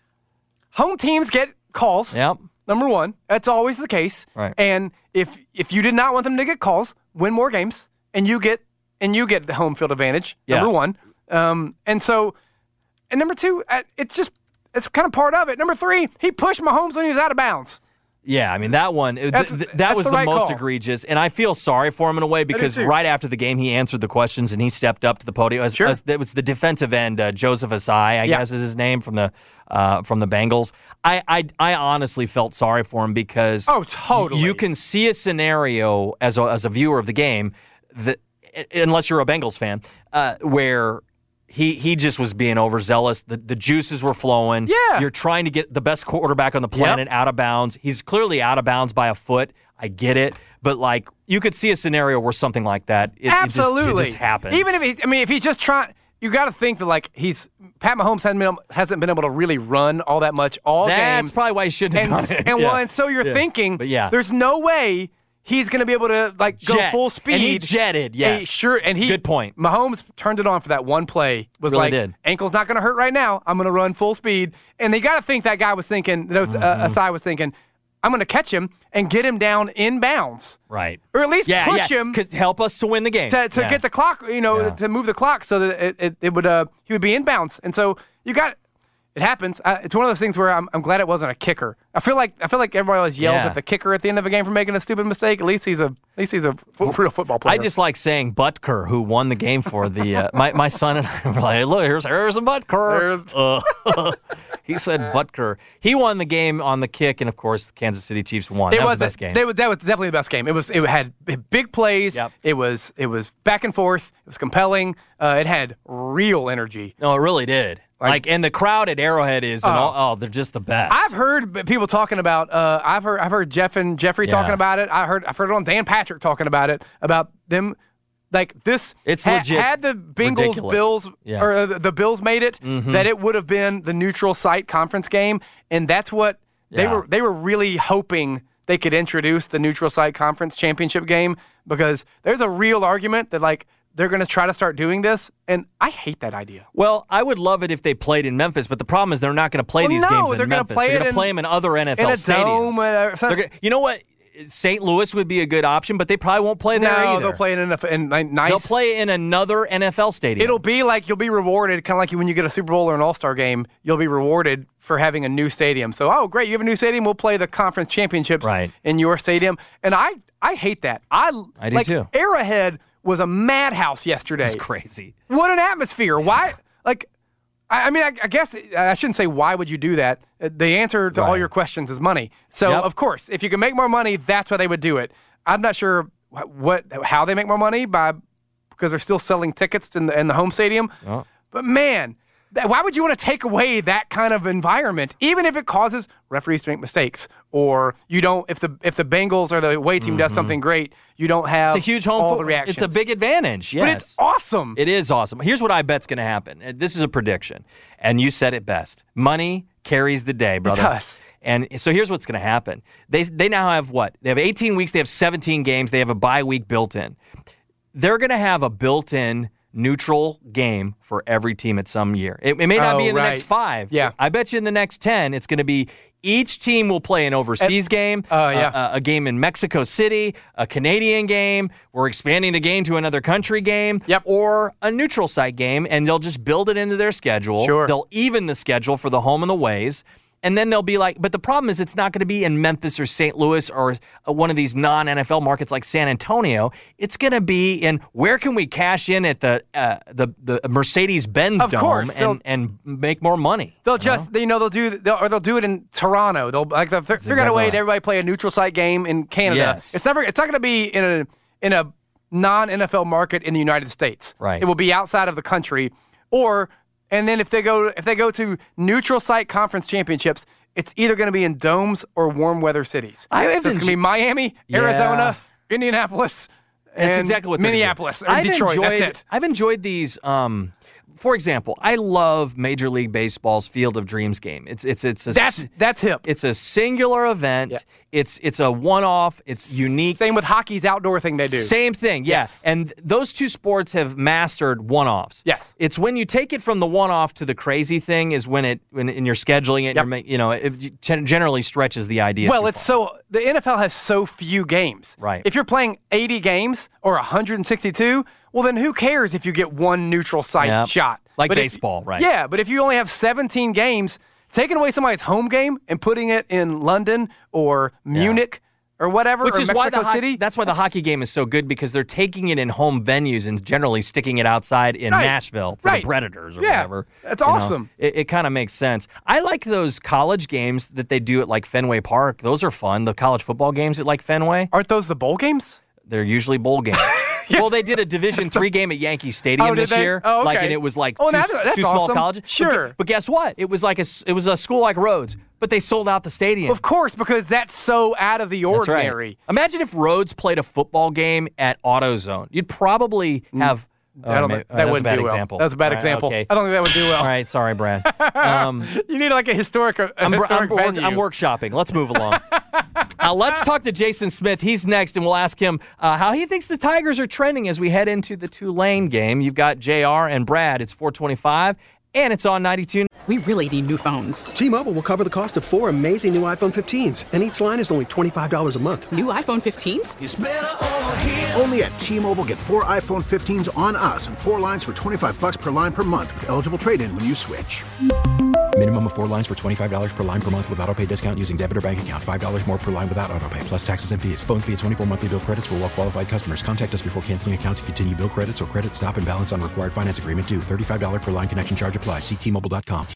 Speaker 9: home teams get calls.
Speaker 8: Yep.
Speaker 9: Number one, that's always the case.
Speaker 8: Right.
Speaker 9: And if if you did not want them to get calls, win more games, and you get and you get the home field advantage.
Speaker 8: Yeah.
Speaker 9: Number one. Um, and so, and number two, uh, it's just it's kind of part of it. Number three, he pushed Mahomes when he was out of bounds.
Speaker 8: Yeah, I mean, that one, it-
Speaker 9: That's-
Speaker 8: th- th- that
Speaker 9: that's
Speaker 8: was
Speaker 9: the
Speaker 8: the,
Speaker 9: right
Speaker 8: most
Speaker 9: call.
Speaker 8: egregious. And I feel sorry for him in a way because
Speaker 9: too.
Speaker 8: right after the game, he answered the questions and he stepped up to the podium. As,
Speaker 9: Sure.
Speaker 8: as- that was the defensive end, uh, Joseph Asai, I
Speaker 9: Yeah.
Speaker 8: guess is his name, from the uh, from the Bengals. I, I I honestly felt sorry for him because
Speaker 9: Oh, totally.
Speaker 8: you can see a scenario as a, as a viewer of the game, that unless you're a Bengals fan, uh, where He he just was being overzealous. The the juices were flowing.
Speaker 9: Yeah.
Speaker 8: You're trying to get the best quarterback on the planet out of bounds. He's clearly out of bounds by a foot. I get it. But, like, you could see a scenario where something like that, it,
Speaker 9: Absolutely.
Speaker 8: it, just, it just happens.
Speaker 9: Even if he, I mean, if he's just trying, you got to think that like he's Pat Mahomes hasn't been hasn't been able to really run all that much all game.
Speaker 8: That's probably why he shouldn't have
Speaker 9: and,
Speaker 8: done it.
Speaker 9: And,
Speaker 8: Yeah.
Speaker 9: well, and so you're
Speaker 8: Yeah.
Speaker 9: thinking,
Speaker 8: But yeah.
Speaker 9: there's no way he's going to be able to like go
Speaker 8: Jet.
Speaker 9: full speed.
Speaker 8: And he jetted, yes.
Speaker 9: And sure, and he
Speaker 8: Good point.
Speaker 9: Mahomes turned it on for that one play. Was
Speaker 8: Really
Speaker 9: like,
Speaker 8: did.
Speaker 9: ankle's not going to hurt right now. I'm going to run full speed. And they got to think that guy was thinking. That was,
Speaker 8: Mm-hmm.
Speaker 9: uh, Asai was thinking, I'm going to catch him and get him down in bounds,
Speaker 8: Right.
Speaker 9: or at least
Speaker 8: Yeah,
Speaker 9: push
Speaker 8: yeah.
Speaker 9: him
Speaker 8: 'Cause help us to win the game.
Speaker 9: to, to
Speaker 8: Yeah.
Speaker 9: get the clock, you know,
Speaker 8: Yeah.
Speaker 9: to move the clock so that it, it, it would uh, he would be inbounds. And so you got it happens. Uh, it's one of those things where I'm, I'm glad it wasn't a kicker. I feel like I feel like everybody always yells
Speaker 8: Yeah.
Speaker 9: at the kicker at the end of a game for making a stupid mistake. At least he's a at least he's a fo- real football player.
Speaker 8: I just like saying Butker, who won the game for the uh, my my son and I were like, look, here's Harrison Butker. Uh, he said Butker. He won the game on the kick, and of course, the Kansas City Chiefs won.
Speaker 9: it
Speaker 8: that was
Speaker 9: was
Speaker 8: the best game.
Speaker 9: They was, that was definitely the best game. It was it had big plays.
Speaker 8: Yep.
Speaker 9: It was it was back and forth. It was compelling. Uh, it had real energy.
Speaker 8: no, it really did. Like,
Speaker 9: Like-
Speaker 8: and the crowd at Arrowhead is, and
Speaker 9: Oh.
Speaker 8: all, oh, they're just the best.
Speaker 9: I've heard b- people talking about. Uh, I've heard. I've heard Jeff and Jeffrey
Speaker 8: Yeah.
Speaker 9: talking about it. I heard. I've heard it on Dan Patrick talking about it. About them, like this.
Speaker 8: It's
Speaker 9: ha-
Speaker 8: legit
Speaker 9: Had the Bengals
Speaker 8: ridiculous.
Speaker 9: Bills
Speaker 8: Yeah.
Speaker 9: or uh, the Bills made it,
Speaker 8: Mhm.
Speaker 9: that it would have been the neutral site conference game, and that's what they
Speaker 8: Yeah.
Speaker 9: were. They were really hoping they could introduce the neutral site conference championship game, because there's a real argument that like they're going to try to start doing this, and I hate that idea.
Speaker 8: Well, I would love it if they played in Memphis, but the problem is they're not going to play
Speaker 9: Well,
Speaker 8: these
Speaker 9: no,
Speaker 8: games in
Speaker 9: they're gonna
Speaker 8: Memphis.
Speaker 9: play
Speaker 8: they're
Speaker 9: it
Speaker 8: going to
Speaker 9: in-
Speaker 8: play them in other N F L
Speaker 9: in a
Speaker 8: stadiums.
Speaker 9: dome, uh, some-
Speaker 8: They're gonna- you know what? Saint Louis would be a good option, but they probably won't play there
Speaker 9: no,
Speaker 8: either.
Speaker 9: they'll play in, an, in nice.
Speaker 8: They'll play in another N F L stadium.
Speaker 9: It'll be like you'll be rewarded, kind of like when you get a Super Bowl or an All-Star game, you'll be rewarded for having a new stadium. So, oh, great, you have a new stadium, we'll play the conference championships
Speaker 8: right.
Speaker 9: in your stadium. And I, I hate that. I,
Speaker 8: I do
Speaker 9: like,
Speaker 8: too.
Speaker 9: Arrowhead was a madhouse yesterday.
Speaker 8: It's crazy.
Speaker 9: What an atmosphere. Why? Like, I, I mean, I, I guess I shouldn't say why would you do that. The answer to
Speaker 8: right.
Speaker 9: all your questions is money. So,
Speaker 8: yep.
Speaker 9: of course, if you can make more money, that's why they would do it. I'm not sure what how they make more money by because they're still selling tickets in the in the home stadium. Oh. But man, that, why would you want to take away that kind of environment, even if it causes referees to make mistakes, or you don't if the if the Bengals or the away team mm-hmm. does something great, you don't have
Speaker 8: it's a huge home
Speaker 9: all
Speaker 8: fo-
Speaker 9: the reactions.
Speaker 8: It's a big advantage. Yes.
Speaker 9: But it's awesome.
Speaker 8: It is awesome. Here's what I bet's going to happen. This is a prediction, and you said it best. Money carries the day, brother.
Speaker 9: It does.
Speaker 8: And so here's what's going to happen. They they now have what? They have eighteen weeks. They have seventeen games. They have a bye week built in. They're going to have a built-in neutral game for every team at some year. It, it may not
Speaker 9: oh,
Speaker 8: be in the
Speaker 9: right.
Speaker 8: next five.
Speaker 9: Yeah.
Speaker 8: I bet you in the next ten, it's going to be each team will play an overseas
Speaker 9: and,
Speaker 8: game,
Speaker 9: uh, yeah.
Speaker 8: a, a game in Mexico City, a Canadian game. We're expanding the game to another country game,
Speaker 9: yep.
Speaker 8: or a neutral site game, and they'll just build it into their schedule.
Speaker 9: Sure.
Speaker 8: They'll even the schedule for the home and the ways. And then they'll be like, but the problem is it's not going to be in Memphis or Saint Louis or uh, one of these non-N F L markets like San Antonio. It's going to be in where can we cash in at the uh, the the Mercedes-Benz
Speaker 9: of
Speaker 8: Dome
Speaker 9: course,
Speaker 8: and, and make more money.
Speaker 9: They'll just know? you know they'll do they'll, or they'll do it in Toronto. They'll like they'll figure exactly out a way right. to everybody play a neutral site game in Canada.
Speaker 8: Yes.
Speaker 9: It's never it's not going to be in a in a non-N F L market in the United States.
Speaker 8: Right.
Speaker 9: It will be outside of the country, or and then if they go if they go to neutral site conference championships, it's either going to be in domes or warm weather cities.
Speaker 8: I
Speaker 9: so it's going to be Miami,
Speaker 8: yeah.
Speaker 9: Arizona, Indianapolis, and
Speaker 8: that's exactly what
Speaker 9: Minneapolis and
Speaker 8: I've
Speaker 9: Detroit.
Speaker 8: Enjoyed,
Speaker 9: that's it.
Speaker 8: I've enjoyed these. Um, for example, I love Major League Baseball's Field of Dreams game. It's it's it's a
Speaker 9: that's that's hip.
Speaker 8: It's a singular event.
Speaker 9: Yeah.
Speaker 8: It's it's a one-off. It's unique.
Speaker 9: Same with hockey's outdoor thing they do.
Speaker 8: Same thing, yes. Yeah. And those two sports have mastered one-offs.
Speaker 9: Yes.
Speaker 8: It's when you take it from the one-off to the crazy thing is when it when and you're scheduling it.
Speaker 9: Yep.
Speaker 8: And you're, you know, it generally stretches the idea.
Speaker 9: Well,
Speaker 8: too
Speaker 9: it's
Speaker 8: far.
Speaker 9: so the N F L has so few games.
Speaker 8: Right.
Speaker 9: If you're playing eighty games or one hundred sixty-two, well, then who cares if you get one neutral site
Speaker 8: yep.
Speaker 9: shot?
Speaker 8: Like
Speaker 9: but
Speaker 8: baseball,
Speaker 9: if,
Speaker 8: right?
Speaker 9: Yeah, but if you only have seventeen games, taking away somebody's home game and putting it in London or Munich yeah. or whatever,
Speaker 8: which
Speaker 9: or
Speaker 8: is
Speaker 9: Mexico
Speaker 8: why the ho-
Speaker 9: City,
Speaker 8: that's why the
Speaker 9: that's,
Speaker 8: hockey game is so good because they're taking it in home venues and generally sticking it outside in
Speaker 9: right.
Speaker 8: Nashville for
Speaker 9: right.
Speaker 8: the Predators or
Speaker 9: yeah.
Speaker 8: whatever.
Speaker 9: That's
Speaker 8: you
Speaker 9: awesome.
Speaker 8: Know, it it kind of makes sense. I like those college games that they do at like Fenway Park. Those are fun. The college football games at like Fenway.
Speaker 9: Aren't those the bowl games?
Speaker 8: They're usually bowl games. Yeah. Well, they did a Division three game at Yankee Stadium
Speaker 9: oh,
Speaker 8: this
Speaker 9: they?
Speaker 8: year.
Speaker 9: Oh, okay.
Speaker 8: Like, and it was like
Speaker 9: oh,
Speaker 8: two,
Speaker 9: that's, that's
Speaker 8: two small
Speaker 9: awesome.
Speaker 8: colleges.
Speaker 9: Sure.
Speaker 8: But, but guess what? It was like a it was a school like Rhodes, but they sold out the stadium.
Speaker 9: Of course, because that's so out of the ordinary.
Speaker 8: That's right. Imagine if Rhodes played a football game at AutoZone. You'd probably have. Oh,
Speaker 9: I don't
Speaker 8: maybe,
Speaker 9: think that
Speaker 8: oh,
Speaker 9: wouldn't
Speaker 8: a bad
Speaker 9: do well.
Speaker 8: example.
Speaker 9: That was a bad
Speaker 8: All right,
Speaker 9: example.
Speaker 8: okay.
Speaker 9: I don't think that would do well.
Speaker 8: All right, sorry, Brad. Um,
Speaker 9: you need like a historic, a
Speaker 8: I'm,
Speaker 9: historic
Speaker 8: I'm,
Speaker 9: venue.
Speaker 8: I'm workshopping. Let's move along. uh, let's talk to Jason Smith. He's next, and we'll ask him uh, how he thinks the Tigers are trending as we head into the Tulane game. You've got J R and Brad. It's four twenty-five, and it's on ninety-two.
Speaker 1: We really need new phones.
Speaker 2: T-Mobile will cover the cost of four amazing new iPhone fifteens, and each line is only twenty-five dollars a month.
Speaker 1: New iPhone fifteens?
Speaker 6: It's better over here.
Speaker 4: Only at T-Mobile, get four iPhone fifteens on us and four lines for twenty-five bucks per line per month with eligible trade-in when you switch.
Speaker 5: Minimum of four lines for twenty-five dollars per line per month with autopay discount using debit or bank account. five dollars more per line without autopay, plus taxes and fees. Phone fee at twenty-four monthly bill credits for well-qualified customers. Contact us before canceling account to continue bill credits or credit stop and balance on required finance agreement due. thirty-five dollars per line connection charge applies. See T Mobile dot com.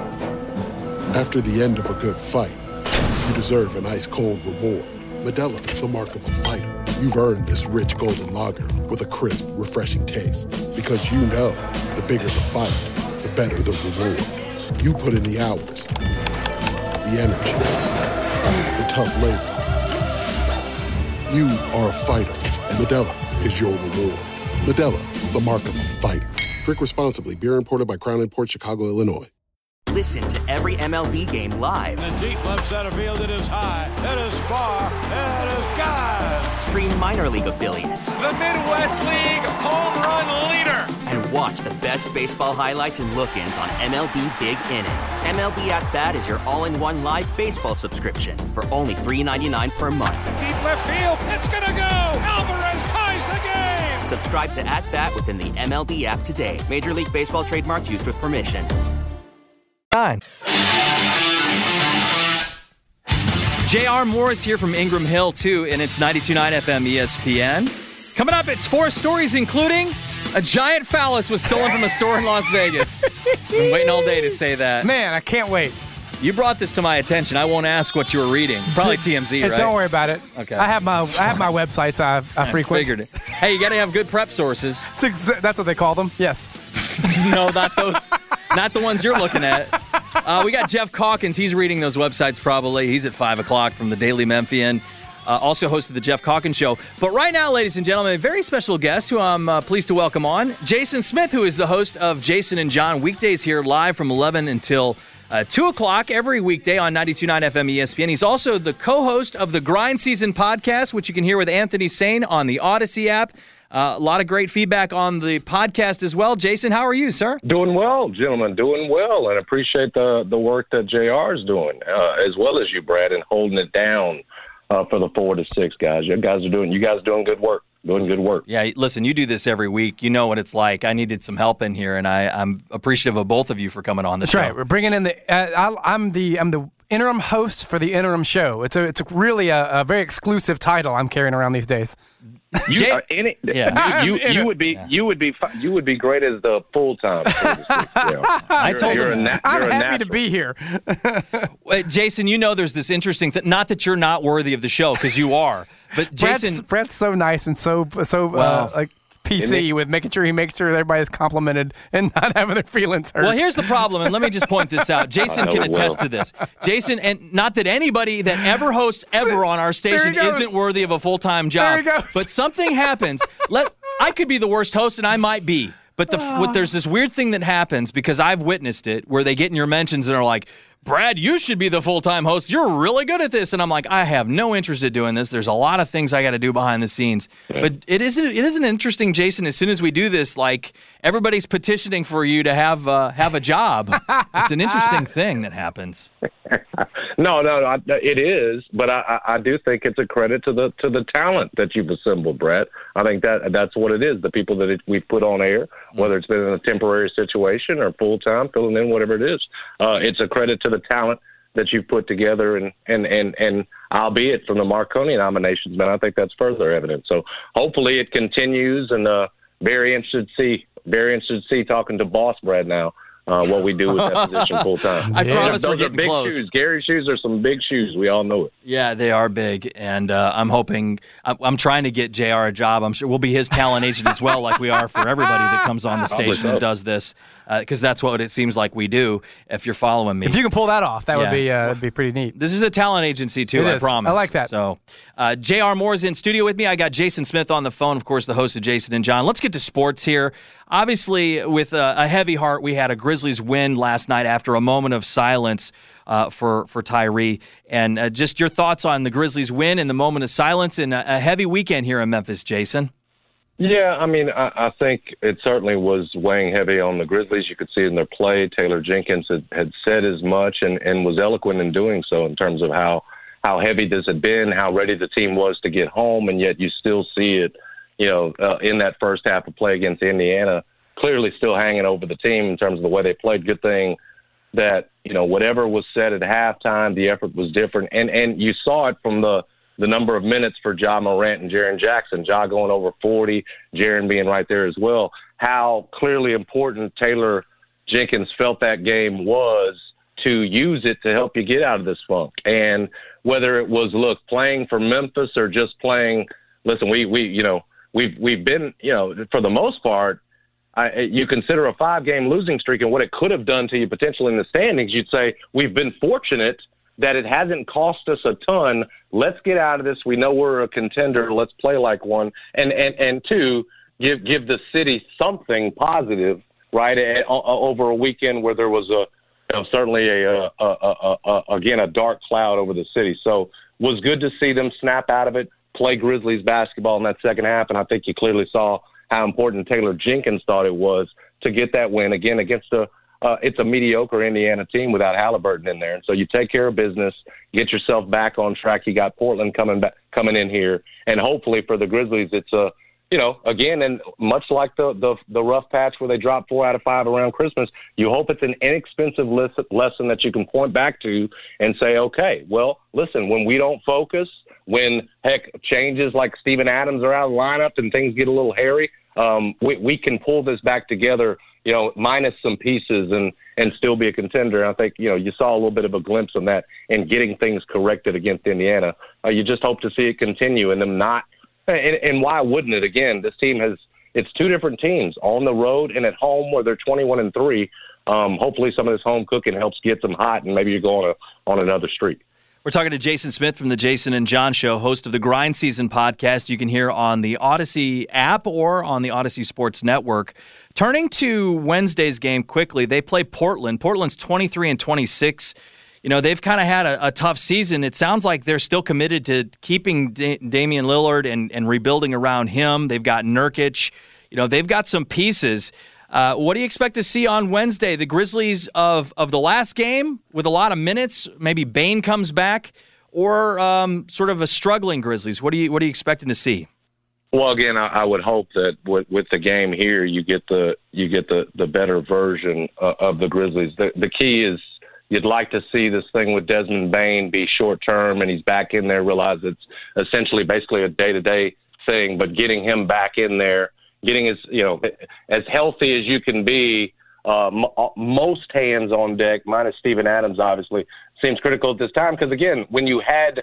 Speaker 3: After the end of a good fight, you deserve an ice-cold reward. Modelo is the mark of a fighter. You've earned this rich golden lager with a crisp, refreshing taste. Because you know, the bigger the fight, the better the reward. You put in the hours, the energy, the tough labor. You are a fighter, and Modelo is your reward. Modelo, the mark of a fighter. Drink responsibly. Beer imported by Crown Imports, Chicago, Illinois.
Speaker 10: Listen to every M L B game live.
Speaker 11: In the deep left center field, it is high, it is far, it is gone.
Speaker 10: Stream minor league affiliates.
Speaker 12: The Midwest League home run leader.
Speaker 10: And Watch the best baseball highlights and look-ins on M L B Big Inning. M L B At Bat is your all-in-one live baseball subscription for only three dollars and ninety-nine cents per month.
Speaker 11: Deep left field. It's going to go. Alvarez ties the game.
Speaker 10: Subscribe to At Bat within the M L B app today. Major League Baseball trademarks used with permission.
Speaker 8: Fine. J R. Morris here from Ingram Hill, too, and it's ninety-two point nine F M E S P N. Coming up, it's four stories, including a giant phallus was stolen from a store in Las Vegas. Been waiting all day to say that.
Speaker 9: Man, I can't wait.
Speaker 8: You brought this to my attention. I won't ask what you were reading. Probably T M Z, right?
Speaker 9: Don't worry about it.
Speaker 8: Okay.
Speaker 9: I have my I have my websites I, I frequent.
Speaker 8: Figured it. Hey, you got to have good prep sources.
Speaker 9: Exa- that's what they call them. Yes.
Speaker 8: No, not those. Not the ones you're looking at. Uh, we got Jeff Calkins. He's reading those websites probably. He's at five o'clock from the Daily Memphian. Uh, also hosted the Jeff Calkins Show. But right now, ladies and gentlemen, a very special guest who I'm uh, pleased to welcome on, Jason Smith, who is the host of Jason and John weekdays here live from eleven until uh, two o'clock every weekday on ninety-two point nine F M E S P N. He's also the co-host of the Grind Season podcast, which you can hear with Anthony Sane on the Odyssey app. Uh, a lot of great feedback on the podcast as well. Jason, how are you, sir?
Speaker 12: Doing well, gentlemen, doing well, and appreciate the, the work that J R is doing, uh, as well as you, Brad, and holding it down uh, for the four to six guys. You guys are doing, you guys are doing good work. Doing good work.
Speaker 8: Yeah, listen, you do this every week. You know what it's like. I needed some help in here, and I, I'm appreciative of both of you for coming on the
Speaker 9: That's
Speaker 8: show.
Speaker 9: That's right. We're bringing in the. Uh, I, I'm the. I'm the interim host for the interim show. It's a. It's a really a, a very exclusive title I'm carrying around these days.
Speaker 12: You, Jay, uh, any, yeah. you, you, you would be. Yeah. You would be. You would be great as the full time. Yeah.
Speaker 8: I told
Speaker 12: you're
Speaker 8: him.
Speaker 12: Na-
Speaker 9: I'm
Speaker 12: you're
Speaker 9: happy to be here.
Speaker 8: Wait, Jason, you know there's this interesting thing. Not that you're not worthy of the show, because you are. But Jason,
Speaker 9: Brett's, Brett's so nice and so so
Speaker 8: well,
Speaker 9: uh, like P C with making sure he makes sure everybody's complimented and not having their feelings hurt.
Speaker 8: Well, here's the problem, and let me just point this out. Jason can attest
Speaker 12: well.
Speaker 8: to this. Jason, and not that anybody that ever hosts ever on our station isn't worthy of a full-time job.
Speaker 9: There he goes.
Speaker 8: But something happens. Let I could be the worst host, and I might be. But the, what, there's this weird thing that happens, because I've witnessed it, where they get in your mentions and are like, Brad, you should be the full-time host. You're really good at this. And I'm like, I have no interest in doing this. There's a lot of things I got to do behind the scenes. Yeah. But it isn't it isn't interesting, Jason, as soon as we do this, like, everybody's petitioning for you to have uh, have a job. It's an interesting thing that happens.
Speaker 12: no, no, no, it is. But I, I do think it's a credit to the to the talent that you've assembled, Brad. I think that that's what it is. The people that it, we've put on air, whether it's been in a temporary situation or full-time, filling in, whatever it is. Uh, it's a credit to the talent that you've put together, and, and, and, and albeit from the Marconi nominations, man, I think that's further evidence. So hopefully it continues, and uh, very interested to see, very interested to see talking to Boss Brad now. Uh, what we do with that position full time.
Speaker 8: I yeah. promise
Speaker 12: Those
Speaker 8: we're
Speaker 12: are
Speaker 8: getting
Speaker 12: big
Speaker 8: close.
Speaker 12: Shoes. Gary's shoes are some big shoes. We all know it.
Speaker 8: Yeah, they are big, and uh, I'm hoping. I'm, I'm trying to get J R a job. I'm sure we'll be his talent agent as well, like we are for everybody that comes on the station and does this, because uh, that's what it seems like we do. If you're following me,
Speaker 9: if you can pull that off, that
Speaker 8: yeah.
Speaker 9: would be uh, that'd be pretty neat.
Speaker 8: This is a talent agency too.
Speaker 9: It
Speaker 8: I
Speaker 9: is.
Speaker 8: promise.
Speaker 9: I like that.
Speaker 8: So, uh, J R Moore's in studio with me. I got Jason Smith on the phone, of course, the host of Jason and John. Let's get to sports here. Obviously, with a, a heavy heart, we had a Grizzlies win last night after a moment of silence uh, for for Tyree. And uh, just your thoughts on the Grizzlies win and the moment of silence and a, a heavy weekend here in Memphis, Jason.
Speaker 12: Yeah, I mean, I, I think it certainly was weighing heavy on the Grizzlies. You could see it in their play. Taylor Jenkins had, had said as much and, and was eloquent in doing so in terms of how, how heavy this had been, how ready the team was to get home, and yet you still see it, you know, uh, in that first half of play against Indiana, clearly still hanging over the team in terms of the way they played. Good thing that, you know, whatever was said at halftime, the effort was different. And and you saw it from the, the number of minutes for Ja Morant and Jaren Jackson. Ja going over forty, Jaren being right there as well. How clearly important Taylor Jenkins felt that game was to use it to help you get out of this funk. And whether it was, look, playing for Memphis or just playing, listen, we, we you know, We've we've been, you know, for the most part, I, you consider a five-game losing streak and what it could have done to you potentially in the standings, you'd say we've been fortunate that it hasn't cost us a ton. Let's get out of this. We know we're a contender. Let's play like one. And and, and two, give give the city something positive, right, a, a, over a weekend where there was, a you know, certainly, a, a, a, a, a again, a dark cloud over the city. So it was good to see them snap out of it, play Grizzlies basketball in that second half, and I think you clearly saw how important Taylor Jenkins thought it was to get that win again against a uh, it's a mediocre Indiana team without Halliburton in there. And so you take care of business, get yourself back on track. You got Portland coming back, coming in here, and hopefully for the Grizzlies, it's a you know, again, and much like the, the the rough patch where they dropped four out of five around Christmas, you hope it's an inexpensive lesson that you can point back to and say, okay, well, listen, when we don't focus, when, heck, changes like Steven Adams are out of the lineup and things get a little hairy, um, we, we can pull this back together, you know, minus some pieces and, and still be a contender. I think, you know, you saw a little bit of a glimpse on that in getting things corrected against Indiana. Uh, you just hope to see it continue and them not. And, and why wouldn't it? Again, this team has it's two different teams on the road and at home where they're twenty-one and three. Um, hopefully, some of this home cooking helps get them hot, and maybe you go on a on another streak.
Speaker 8: We're talking to Jason Smith from the Jason and John Show, host of the Grind Season podcast. You can hear on the Odyssey app or on the Odyssey Sports Network. Turning to Wednesday's game quickly, they play Portland. Portland's twenty-three and twenty-six. You know, they've kind of had a, a tough season. It sounds like they're still committed to keeping da- Damian Lillard and, and rebuilding around him. They've got Nurkic. You know, they've got some pieces. Uh, what do you expect to see on Wednesday? The Grizzlies of, of the last game with a lot of minutes, maybe Bane comes back, or um, sort of a struggling Grizzlies? What do you what are you expecting to see?
Speaker 12: Well, again, I, I would hope that with, with the game here, you get the you get the, the better version uh, of the Grizzlies. The, the key is, you'd like to see this thing with Desmond Bane be short-term, and he's back in there, realize it's essentially basically a day-to-day thing, but getting him back in there, getting his, you know, as healthy as you can be, uh, m- most hands on deck, minus Steven Adams, obviously, seems critical at this time because, again, when you had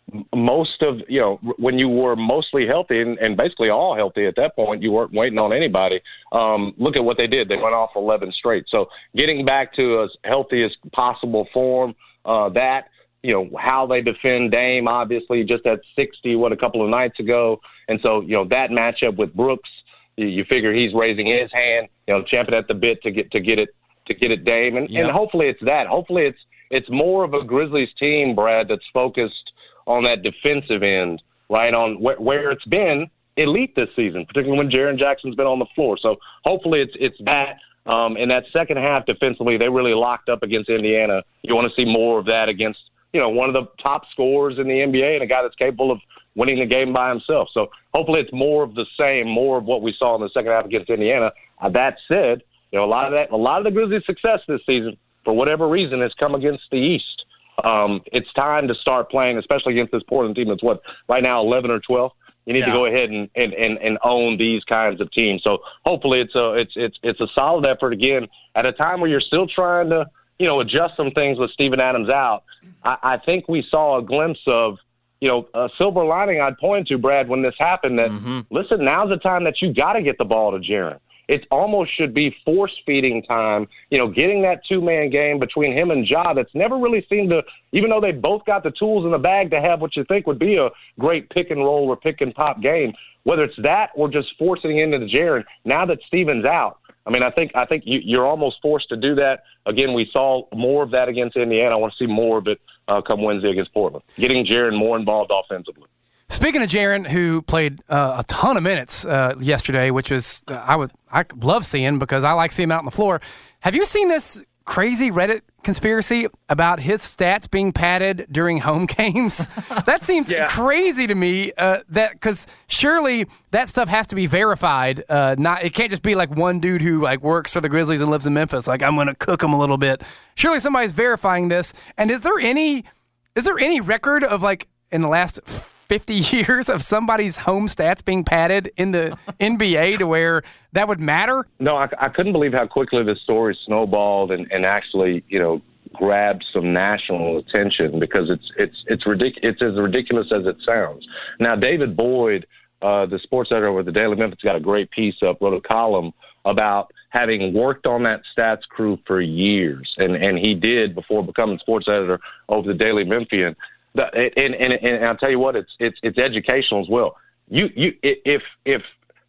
Speaker 12: most of, you know, when you were mostly healthy and, and basically all healthy at that point, you weren't waiting on anybody. Um, look at what they did. They went off eleven straight. So getting back to as healthy as possible form, uh, that, you know, how they defend Dame, obviously just at sixty, what, a couple of nights ago. And so, you know, that matchup with Brooks, you, you figure he's raising his hand, you know, champing at the bit to get, to get it, to get it Dame. And, yep. and hopefully it's that. Hopefully it's, it's more of a Grizzlies team, Brad, that's focused on that defensive end, right, on wh- where it's been elite this season, particularly when Jaren Jackson's been on the floor. So hopefully it's it's that. Um, in that second half defensively, they really locked up against Indiana. You want to see more of that against, you know, one of the top scorers in the N B A and a guy that's capable of winning the game by himself. So hopefully it's more of the same, more of what we saw in the second half against Indiana. Uh, that said, you know, a lot of that, a lot of the Grizzlies' success this season, for whatever reason, has come against the East. Um, it's time to start playing, especially against this Portland team that's, what, right now eleven or twelve. You need yeah. to go ahead and, and, and, and own these kinds of teams. So hopefully it's a, it's, it's, it's a solid effort, again, at a time where you're still trying to, you know, adjust some things with Steven Adams out. I, I think we saw a glimpse of, you know, a silver lining I'd point to, Brad, when this happened, that, mm-hmm. listen, now's the time that you got to get the ball to Jaren. It almost should be force-feeding time, you know, getting that two-man game between him and Ja that's never really seemed to, even though they both got the tools in the bag to have what you think would be a great pick-and-roll or pick-and-pop game, whether it's that or just forcing into the Jaren, now that Steven's out. I mean, I think I think you, you're almost forced to do that. Again, we saw more of that against Indiana. I want to see more of it uh, come Wednesday against Portland, getting Jaren more involved offensively.
Speaker 9: Speaking of Jaren, who played uh, a ton of minutes uh, yesterday, which is uh, I would I love seeing because I like seeing him out on the floor. Have you seen this crazy Reddit conspiracy about his stats being padded during home games? That seems yeah. crazy to me. Uh, that because surely that stuff has to be verified. Uh, not it can't just be like one dude who like works for the Grizzlies and lives in Memphis. Like I'm going to cook him a little bit. Surely somebody's verifying this. And is there any is there any record of like in the last fifty years of somebody's home stats being padded in the N B A to where that would matter?
Speaker 12: No, I, I couldn't believe how quickly this story snowballed and, and actually, you know, grabbed some national attention because it's it's it's ridic- it's as ridiculous as it sounds. Now, David Boyd, uh, the sports editor with the Daily Memphis, got a great piece up, wrote a column about having worked on that stats crew for years, and, and he did before becoming sports editor over the Daily Memphian. The, and, and, and I'll tell you what, it's it's it's educational as well. You you if if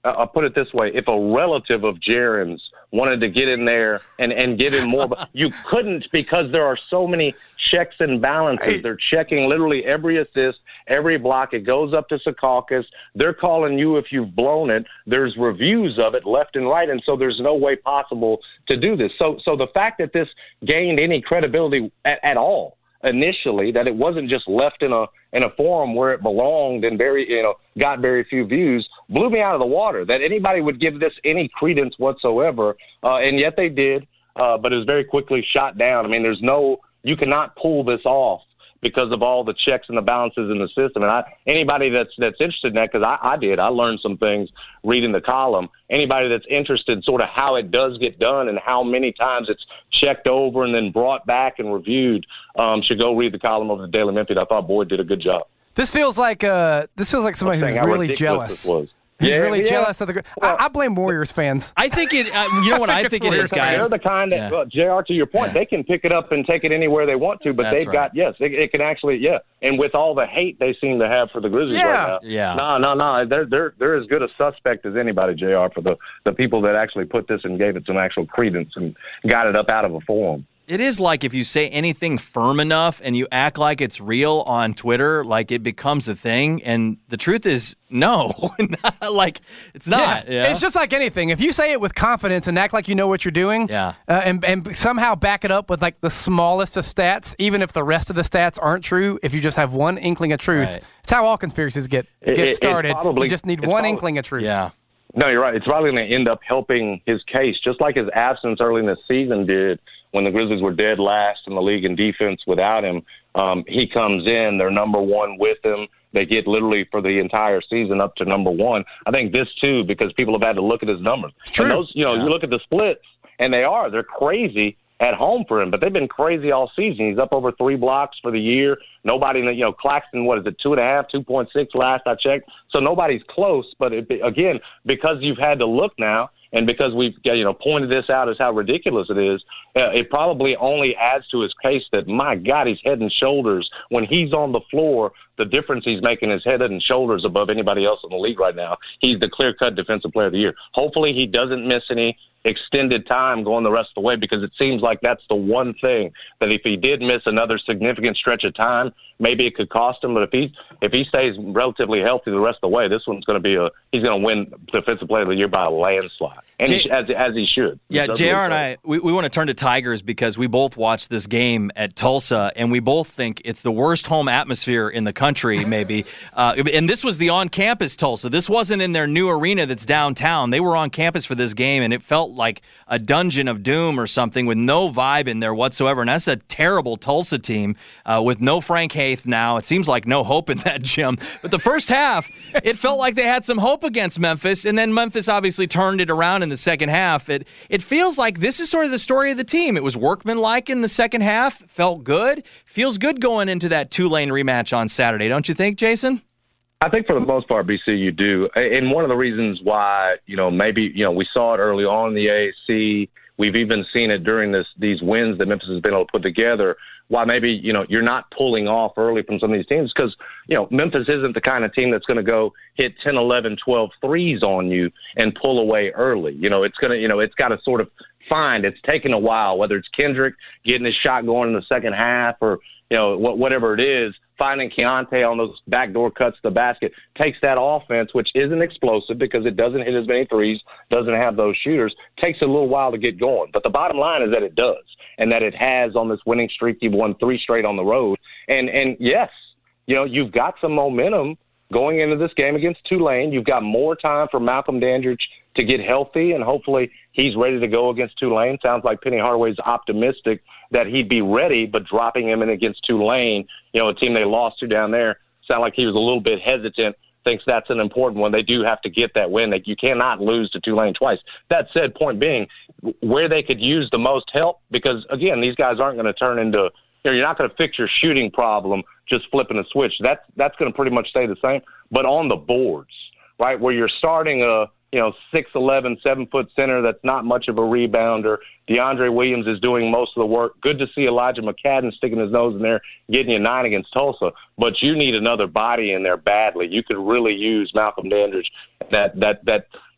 Speaker 12: I'll put it this way. If a relative of Jaron's wanted to get in there and, and get in more, but you couldn't because there are so many checks and balances. Right. They're checking literally every assist, every block. It goes up to Secaucus. They're calling you if you've blown it. There's reviews of it left and right, and so there's no way possible to do this. So, so the fact that this gained any credibility at, at all initially, that it wasn't just left in a in a forum where it belonged and very you know got very few views, blew me out of the water. That anybody would give this any credence whatsoever, uh, and yet they did. Uh, but it was very quickly shot down. I mean, there's no you cannot pull this off because of all the checks and the balances in the system. And I, anybody that's that's interested in that, because I, I did, I learned some things reading the column. Anybody that's interested in sort of how it does get done and how many times it's checked over and then brought back and reviewed um, should go read the column of the Daily Memphian. I thought Boyd did a good job.
Speaker 9: This feels like uh, this feels like somebody who's really jealous. He's
Speaker 12: yeah,
Speaker 9: really
Speaker 12: yeah.
Speaker 9: jealous of the.
Speaker 12: Well,
Speaker 9: I, I blame Warriors fans.
Speaker 8: I think it. Uh, you know what I think, I think it is, guys.
Speaker 12: They're the kind that,
Speaker 8: yeah.
Speaker 12: well, J R, to your point, yeah. they can pick it up and take it anywhere they want to, but
Speaker 8: That's
Speaker 12: they've
Speaker 8: right.
Speaker 12: got yes, it, it can actually yeah. And with all the hate they seem to have for the Grizzlies
Speaker 9: yeah.
Speaker 12: right now,
Speaker 8: yeah,
Speaker 12: no, no, no, they're they're they're as good a suspect as anybody, J R, for the the people that actually put this and gave it some actual credence and got it up out of a forum.
Speaker 8: It is like if you say anything firm enough and you act like it's real on Twitter, like it becomes a thing. And the truth is, no, like it's not.
Speaker 9: Yeah.
Speaker 8: Yeah.
Speaker 9: It's just like anything. If you say it with confidence and act like you know what you're doing,
Speaker 8: yeah.
Speaker 9: uh, and and somehow back it up with like the smallest of stats, even if the rest of the stats aren't true, if you just have one inkling of truth,
Speaker 8: right.
Speaker 9: it's how all conspiracies get
Speaker 12: It-
Speaker 9: get
Speaker 12: it-
Speaker 9: started.
Speaker 12: probably-
Speaker 9: you just need
Speaker 12: it's
Speaker 9: one
Speaker 12: probably-
Speaker 9: inkling of truth.
Speaker 8: Yeah.
Speaker 12: No, you're right. It's probably going to end up helping his case, just like his absence early in the season did when the Grizzlies were dead last in the league in defense without him. Um, he comes in, they're number one with him. They get literally for the entire season up to number one. I think this, too, because people have had to look at his numbers.
Speaker 9: It's true.
Speaker 12: And those, you know,
Speaker 8: Yeah.
Speaker 12: you look at the splits, and they are. They're crazy at home for him, but they've been crazy all season. He's up over three blocks for the year. Nobody, you know, Claxton, what is it, two and a half, two point six last I checked. So nobody's close. But it, again, because you've had to look now, and because we've, you know, pointed this out as how ridiculous it is, uh, it probably only adds to his case that, my God, he's head and shoulders. When he's on the floor, the difference he's making is head and shoulders above anybody else in the league right now. He's the clear-cut defensive player of the year. Hopefully he doesn't miss any extended time going the rest of the way, because it seems like that's the one thing that if he did miss another significant stretch of time, maybe it could cost him. But if he if he stays relatively healthy the rest of the way, this one's going to be a he's going to win Defensive Player of the Year by a landslide, and
Speaker 8: J-
Speaker 12: he, as as he should.
Speaker 8: Yeah, J R and I, we, we want to turn to Tigers because we both watched this game at Tulsa, and we both think it's the worst home atmosphere in the country, maybe. uh, and this was the on-campus Tulsa. This wasn't in their new arena that's downtown. They were on campus for this game, and it felt like a dungeon of doom or something with no vibe in there whatsoever. And that's a terrible Tulsa team uh, with no Frank Haith now. It seems like no hope in that gym. But the first half, it felt like they had some hope against Memphis, and then Memphis obviously turned it around in the second half. It it feels like this is sort of the story of the team. It was workmanlike in the second half, felt good, feels good going into that Tulane rematch on Saturday, don't you think, Jason?
Speaker 12: I think for the most part, B C, you do. And one of the reasons why, you know, maybe, you know, we saw it early on in the A A C. We've even seen it during this these wins that Memphis has been able to put together. Why maybe, you know, you're not pulling off early from some of these teams because, you know, Memphis isn't the kind of team that's going to go hit ten, eleven, twelve threes on you and pull away early. You know, it's going to, you know, it's got to sort of find. It's taken a while, whether it's Kendrick getting his shot going in the second half or, you know, whatever it is. Finding Keontae on those backdoor cuts to the basket takes that offense, which isn't explosive because it doesn't hit as many threes, doesn't have those shooters, takes a little while to get going. But the bottom line is that it does, and that it has on this winning streak. You've won three straight on the road. And, and yes, you know, you've got some momentum going into this game against Tulane. You've got more time for Malcolm Dandridge to get healthy, and hopefully he's ready to go against Tulane. Sounds like Penny Hardaway's optimistic that he'd be ready, but dropping him in against Tulane, you know, a team they lost to down there, sound like he was a little bit hesitant, thinks that's an important one. They do have to get that win. That you cannot lose to Tulane twice. That said, point being, where they could use the most help, because, again, these guys aren't going to turn into, you know, you're not going to fix your shooting problem just flipping a switch. That's, that's going to pretty much stay the same. But on the boards, right, where you're starting a, you know, six eleven, seven-foot center that's not much of a rebounder. DeAndre Williams is doing most of the work. Good to see Elijah McCadden sticking his nose in there, getting you nine against Tulsa. But you need another body in there badly. You could really use Malcolm Dandridge, that, that, that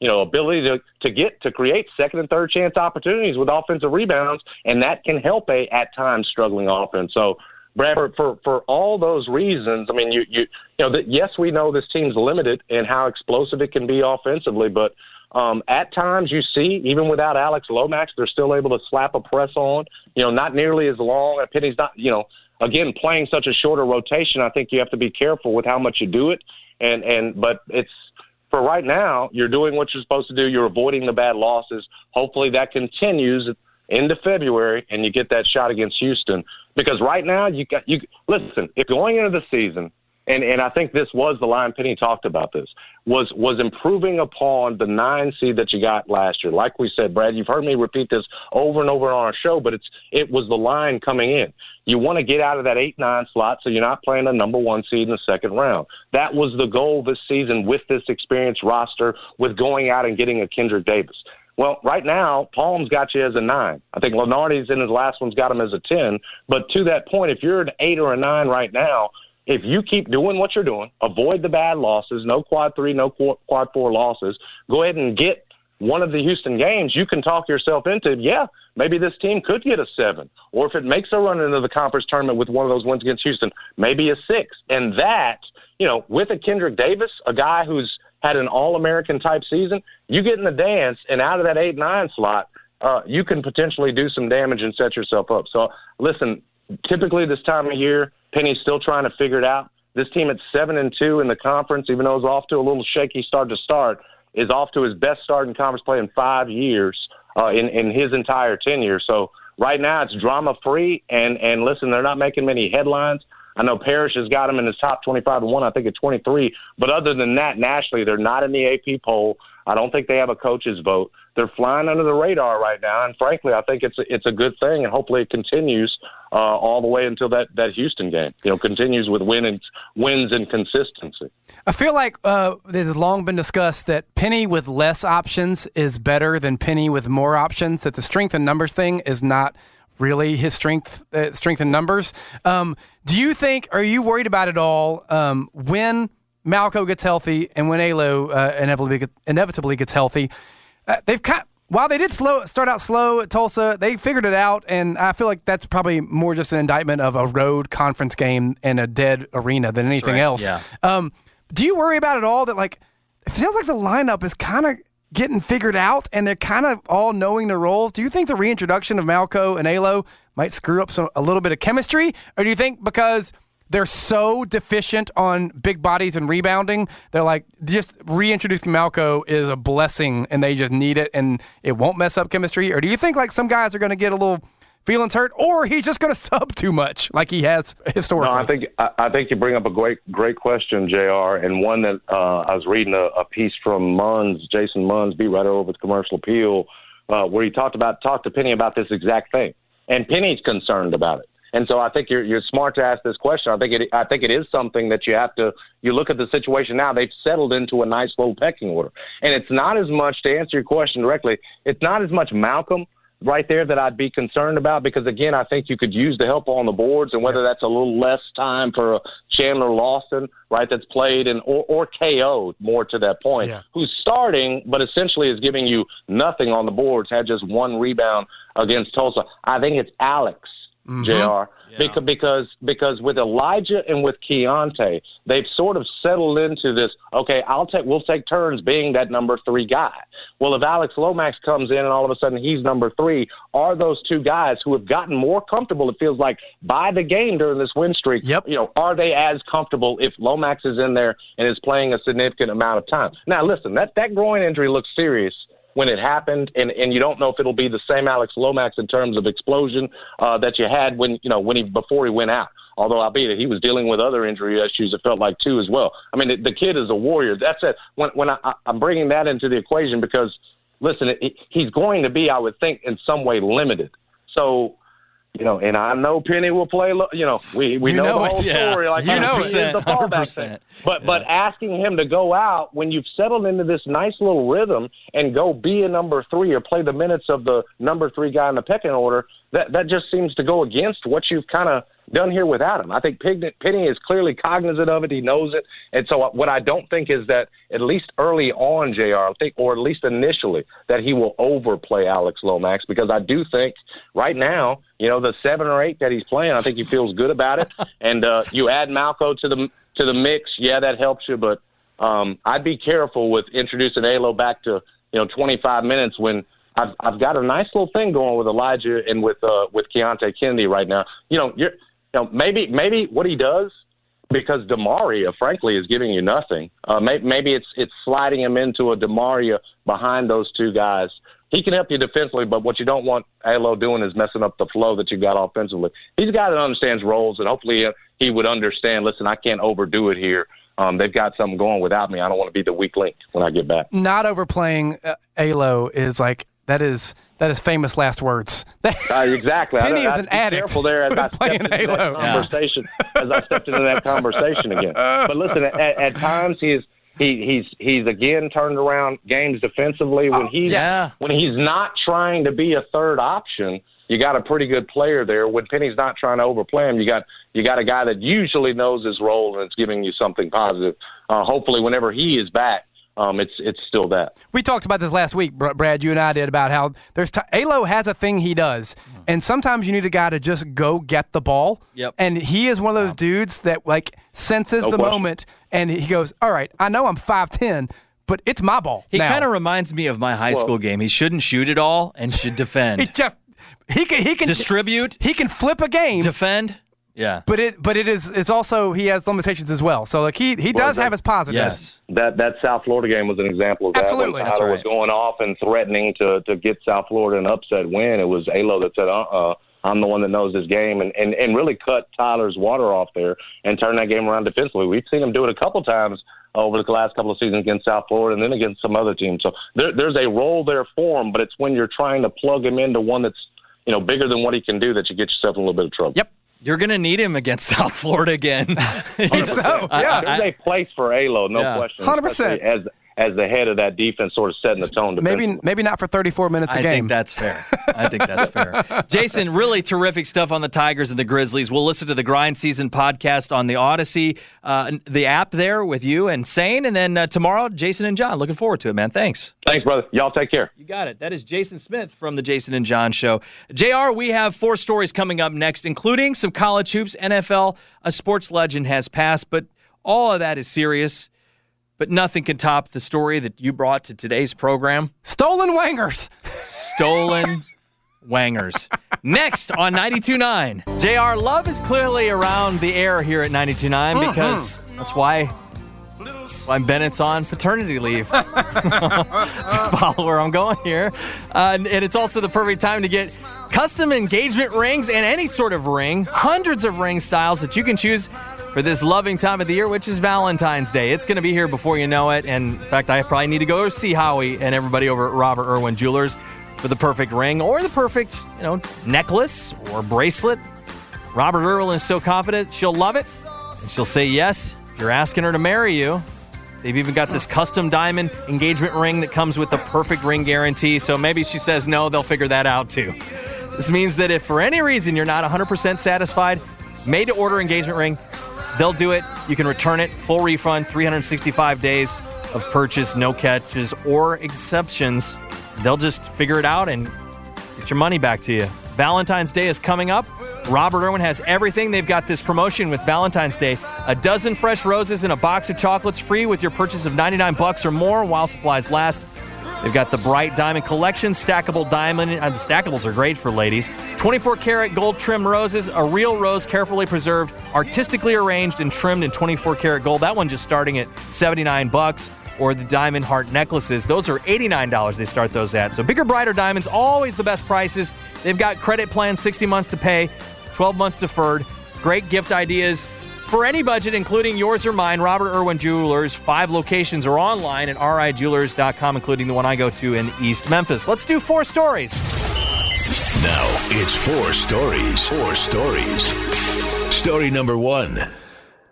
Speaker 12: you know, ability to, to get to create second and third chance opportunities with offensive rebounds, and that can help a at times struggling offense. So, Brad, for, for, for all those reasons, I mean, you you you know, that yes, we know this team's limited in how explosive it can be offensively, but um, at times you see, even without Alex Lomax, they're still able to slap a press on. You know, not nearly as long. And Penny's not, you know, again, playing such a shorter rotation, I think you have to be careful with how much you do it. And and but it's for right now, you're doing what you're supposed to do. You're avoiding the bad losses. Hopefully that continues into February, and you get that shot against Houston. Because right now, you got you listen. If going into the season, and, and I think this was the line Penny talked about this was was improving upon the nine seed that you got last year. Like we said, Brad, you've heard me repeat this over and over on our show, but it's it was the line coming in. You want to get out of that eight nine slot, so you're not playing a number one seed in the second round. That was the goal this season with this experienced roster, with going out and getting a Kendrick Davis. Well, right now, Palm's got you as a nine. I think Lenardi's in his last one's got him as a ten. But to that point, if you're an eight or a nine right now, if you keep doing what you're doing, avoid the bad losses, no quad three, no quad four losses, go ahead and get one of the Houston games, you can talk yourself into, yeah, maybe this team could get a seven. Or if it makes a run into the conference tournament with one of those wins against Houston, maybe a six. And that, you know, with a Kendrick Davis, a guy who's had an All-American type season, you get in the dance, and out of that eight nine slot, uh, you can potentially do some damage and set yourself up. So, listen, typically this time of year, Penny's still trying to figure it out. This team at seven and two in the conference, even though it's off to a little shaky start to start, is off to his best start in conference play in five years uh, in, in his entire tenure. So right now it's drama-free, and, and listen, they're not making many headlines. I know Parrish has got them in his top twenty-five to one, I think at twenty-three. But other than that, nationally, they're not in the A P poll. I don't think they have a coach's vote. They're flying under the radar right now, and frankly, I think it's a, it's a good thing, and hopefully it continues uh, all the way until that, that Houston game. You know, continues with win and, wins and consistency.
Speaker 9: I feel like uh, it has long been discussed that Penny with less options is better than Penny with more options, that the strength in numbers thing is not really his strength uh, strength in numbers. Um, do you think, are you worried about it all um, when Malco gets healthy and when Alo uh, inevitably, inevitably gets healthy? Uh, they've kind of, while they did slow start out slow at Tulsa, they figured it out, and I feel like that's probably more just an indictment of a road conference game in a dead arena than anything
Speaker 8: right.
Speaker 9: else.
Speaker 8: Yeah.
Speaker 9: Um, do you worry about it all that, like, it feels like the lineup is kind of getting figured out, and they're kind of all knowing their roles? Do you think the reintroduction of Malco and Alo might screw up some, a little bit of chemistry, or do you think because they're so deficient on big bodies and rebounding, they're like, just reintroducing Malco is a blessing and they just need it and it won't mess up chemistry? Or do you think like some guys are going to get a little feelings hurt, or he's just going to sub too much like he has historically?
Speaker 12: No, I think I, I think you bring up a great great question, J R, and one that uh, I was reading a, a piece from Munns, Jason Munns, beat writer over at Commercial Appeal, uh, where he talked about talked to Penny about this exact thing, and Penny's concerned about it. And so I think you're you're smart to ask this question. I think it I think it is something that you have to you look at the situation now. They've settled into a nice little pecking order, and it's not as much, to answer your question directly, it's not as much Malcolm right there that I'd be concerned about, because again, I think you could use the help on the boards, and whether that's a little less time for Chandler Lawson, right, that's played, and or, or K O, more to that point, yeah. who's starting but essentially is giving you nothing on the boards, had just one rebound against Tulsa. I think it's Alex. Mm-hmm. J R, yeah. because, because because with Elijah and with Keontae, they've sort of settled into this, okay, I'll take we'll take turns being that number three guy. Well, if Alex Lomax comes in and all of a sudden he's number three, are those two guys who have gotten more comfortable, it feels like, by the game during this win streak,
Speaker 9: yep.
Speaker 12: you know, are they as comfortable if Lomax is in there and is playing a significant amount of time? Now, listen, that, that groin injury looks serious when it happened, and, and you don't know if it'll be the same Alex Lomax in terms of explosion uh, that you had when you know when he before he went out. Although albeit he was dealing with other injury issues, it felt like too as well. I mean, the, the kid is a warrior. That's it. When when I, I'm bringing that into the equation because listen, it, he's going to be, I would think, in some way limited. So. You know, and I know Penny will play. You know, we we
Speaker 9: you
Speaker 12: know,
Speaker 9: know
Speaker 12: the whole
Speaker 9: yeah.
Speaker 12: story. Like
Speaker 9: you know,
Speaker 12: he is the fallback thing. But yeah. but asking him to go out when you've settled into this nice little rhythm and go be a number three or play the minutes of the number three guy in the pecking order, that that just seems to go against what you've kind of done here without him. I think Penny is clearly cognizant of it. He knows it. And so what I don't think is that at least early on, J R, I think, or at least initially, that he will overplay Alex Lomax, because I do think right now, you know, the seven or eight that he's playing, I think he feels good about it. And uh, you add Malco to the to the mix, yeah, that helps you. But um, I'd be careful with introducing Alo back to, you know, twenty-five minutes when I've I've got a nice little thing going with Elijah and with uh, with Keontae Kennedy right now. You know, you're. You know, maybe maybe what he does, because DeMaria, frankly, is giving you nothing. Uh, may, maybe it's it's sliding him into a DeMaria behind those two guys. He can help you defensively, but what you don't want Alo doing is messing up the flow that you got offensively. He's a guy that understands roles, and hopefully he would understand, listen, I can't overdo it here. Um, they've got something going without me. I don't want to be the weak link when I get back.
Speaker 9: Not overplaying uh, Alo is like that is that is famous last words.
Speaker 12: uh, exactly.
Speaker 9: Penny
Speaker 12: I,
Speaker 9: is an addict.
Speaker 12: Careful there as I stepped into
Speaker 9: Halo.
Speaker 12: that conversation. Yeah. As I stepped into that conversation again. But listen, at, at times he is he he's he's again turned around games defensively when
Speaker 9: oh,
Speaker 12: he's
Speaker 9: yes.
Speaker 12: when he's not trying to be a third option. You got a pretty good player there. When Penny's not trying to overplay him, you got you got a guy that usually knows his role and it's giving you something positive. Uh, hopefully, whenever he is back, Um, it's it's still that.
Speaker 9: We talked about this last week, Brad. You and I did about how there's t- Alo has a thing he does, and sometimes you need a guy to just go get the ball.
Speaker 8: Yep.
Speaker 9: And he is one of those wow. dudes that like senses
Speaker 12: no
Speaker 9: the
Speaker 12: question.
Speaker 9: moment, and he goes, "All right, I know I'm five ten, but it's my ball."
Speaker 8: He
Speaker 9: kind
Speaker 8: of reminds me of my high well, school game. He shouldn't shoot it all and should defend.
Speaker 9: he just he can he can
Speaker 8: distribute.
Speaker 9: He can flip a game.
Speaker 8: Defend. Yeah,
Speaker 9: but it but it is it's also he has limitations as well. So like he he
Speaker 12: well,
Speaker 9: does
Speaker 12: that,
Speaker 9: have his positives.
Speaker 8: Yes,
Speaker 12: that that South Florida game was an example of that.
Speaker 9: Absolutely,
Speaker 12: when Tyler
Speaker 8: right.
Speaker 12: was going off and threatening to to get South Florida an upset win. It was Alo that said, "Uh, uh I'm the one that knows this game," and, and and really cut Tyler's water off there and turn that game around defensively. We've seen him do it a couple times over the last couple of seasons against South Florida and then against some other teams. So there, there's a role there for him, but it's when you're trying to plug him into one that's you know bigger than what he can do that you get yourself in a little bit of trouble.
Speaker 9: Yep.
Speaker 8: You're going to need him against South Florida again.
Speaker 9: so, yeah.
Speaker 12: There's a place for Alo, no
Speaker 8: yeah.
Speaker 12: question.
Speaker 9: one hundred percent.
Speaker 12: As as the head of that defense, sort of setting the tone.
Speaker 9: Maybe maybe not for thirty-four minutes a
Speaker 8: I
Speaker 9: game.
Speaker 8: I think that's fair. I think that's fair. Jason, really terrific stuff on the Tigers and the Grizzlies. We'll listen to the Grind Season podcast on the Odyssey, uh, the app there with you and Sane. And then uh, tomorrow, Jason and John. Looking forward to it, man. Thanks.
Speaker 12: Thanks, brother. Y'all take care.
Speaker 8: You got it. That is Jason Smith from the Jason and John Show. J R, we have four stories coming up next, including some college hoops, N F L. A sports legend has passed, but all of that is serious. But nothing can top the story that you brought to today's program.
Speaker 9: Stolen Wangers.
Speaker 8: Stolen Wangers. Next on ninety-two point nine. J R, love is clearly around the air here at ninety-two point nine mm-hmm. because that's why, why Bennett's on paternity leave. Follow where I'm going here. Uh, and it's also the perfect time to get custom engagement rings and any sort of ring. Hundreds of ring styles that you can choose for this loving time of the year, which is Valentine's Day. It's going to be here before you know it. And in fact, I probably need to go see Howie and everybody over at Robert Irwin Jewelers for the perfect ring or the perfect, you know, necklace or bracelet. Robert Irwin is so confident she'll love it. And she'll say yes if you're asking her to marry you. They've even got this custom diamond engagement ring that comes with the perfect ring guarantee. So maybe she says no, they'll figure that out too. This means that if for any reason you're not one hundred percent satisfied, made-to-order engagement ring, they'll do it. You can return it, full refund, three hundred sixty-five days of purchase, no catches or exceptions. They'll just figure it out and get your money back to you. Valentine's Day is coming up. Robert Irwin has everything. They've got this promotion with Valentine's Day. A dozen fresh roses and a box of chocolates free with your purchase of ninety-nine bucks or more while supplies last. They've got the Bright Diamond Collection, stackable diamond. Uh, the stackables are great for ladies. twenty-four karat gold trimmed roses, a real rose carefully preserved, artistically arranged and trimmed in twenty-four karat gold. That one just starting at seventy-nine bucks. Or the diamond heart necklaces. Those are eighty-nine dollars they start those at. So bigger, brighter diamonds, always the best prices. They've got credit plans, sixty months to pay, twelve months deferred. Great gift ideas for any budget, including yours or mine. Robert Irwin Jewelers, five locations are online at r i jewelers dot com, including the one I go to in East Memphis. Let's do four stories.
Speaker 7: Now it's four stories. Four stories. Story number one.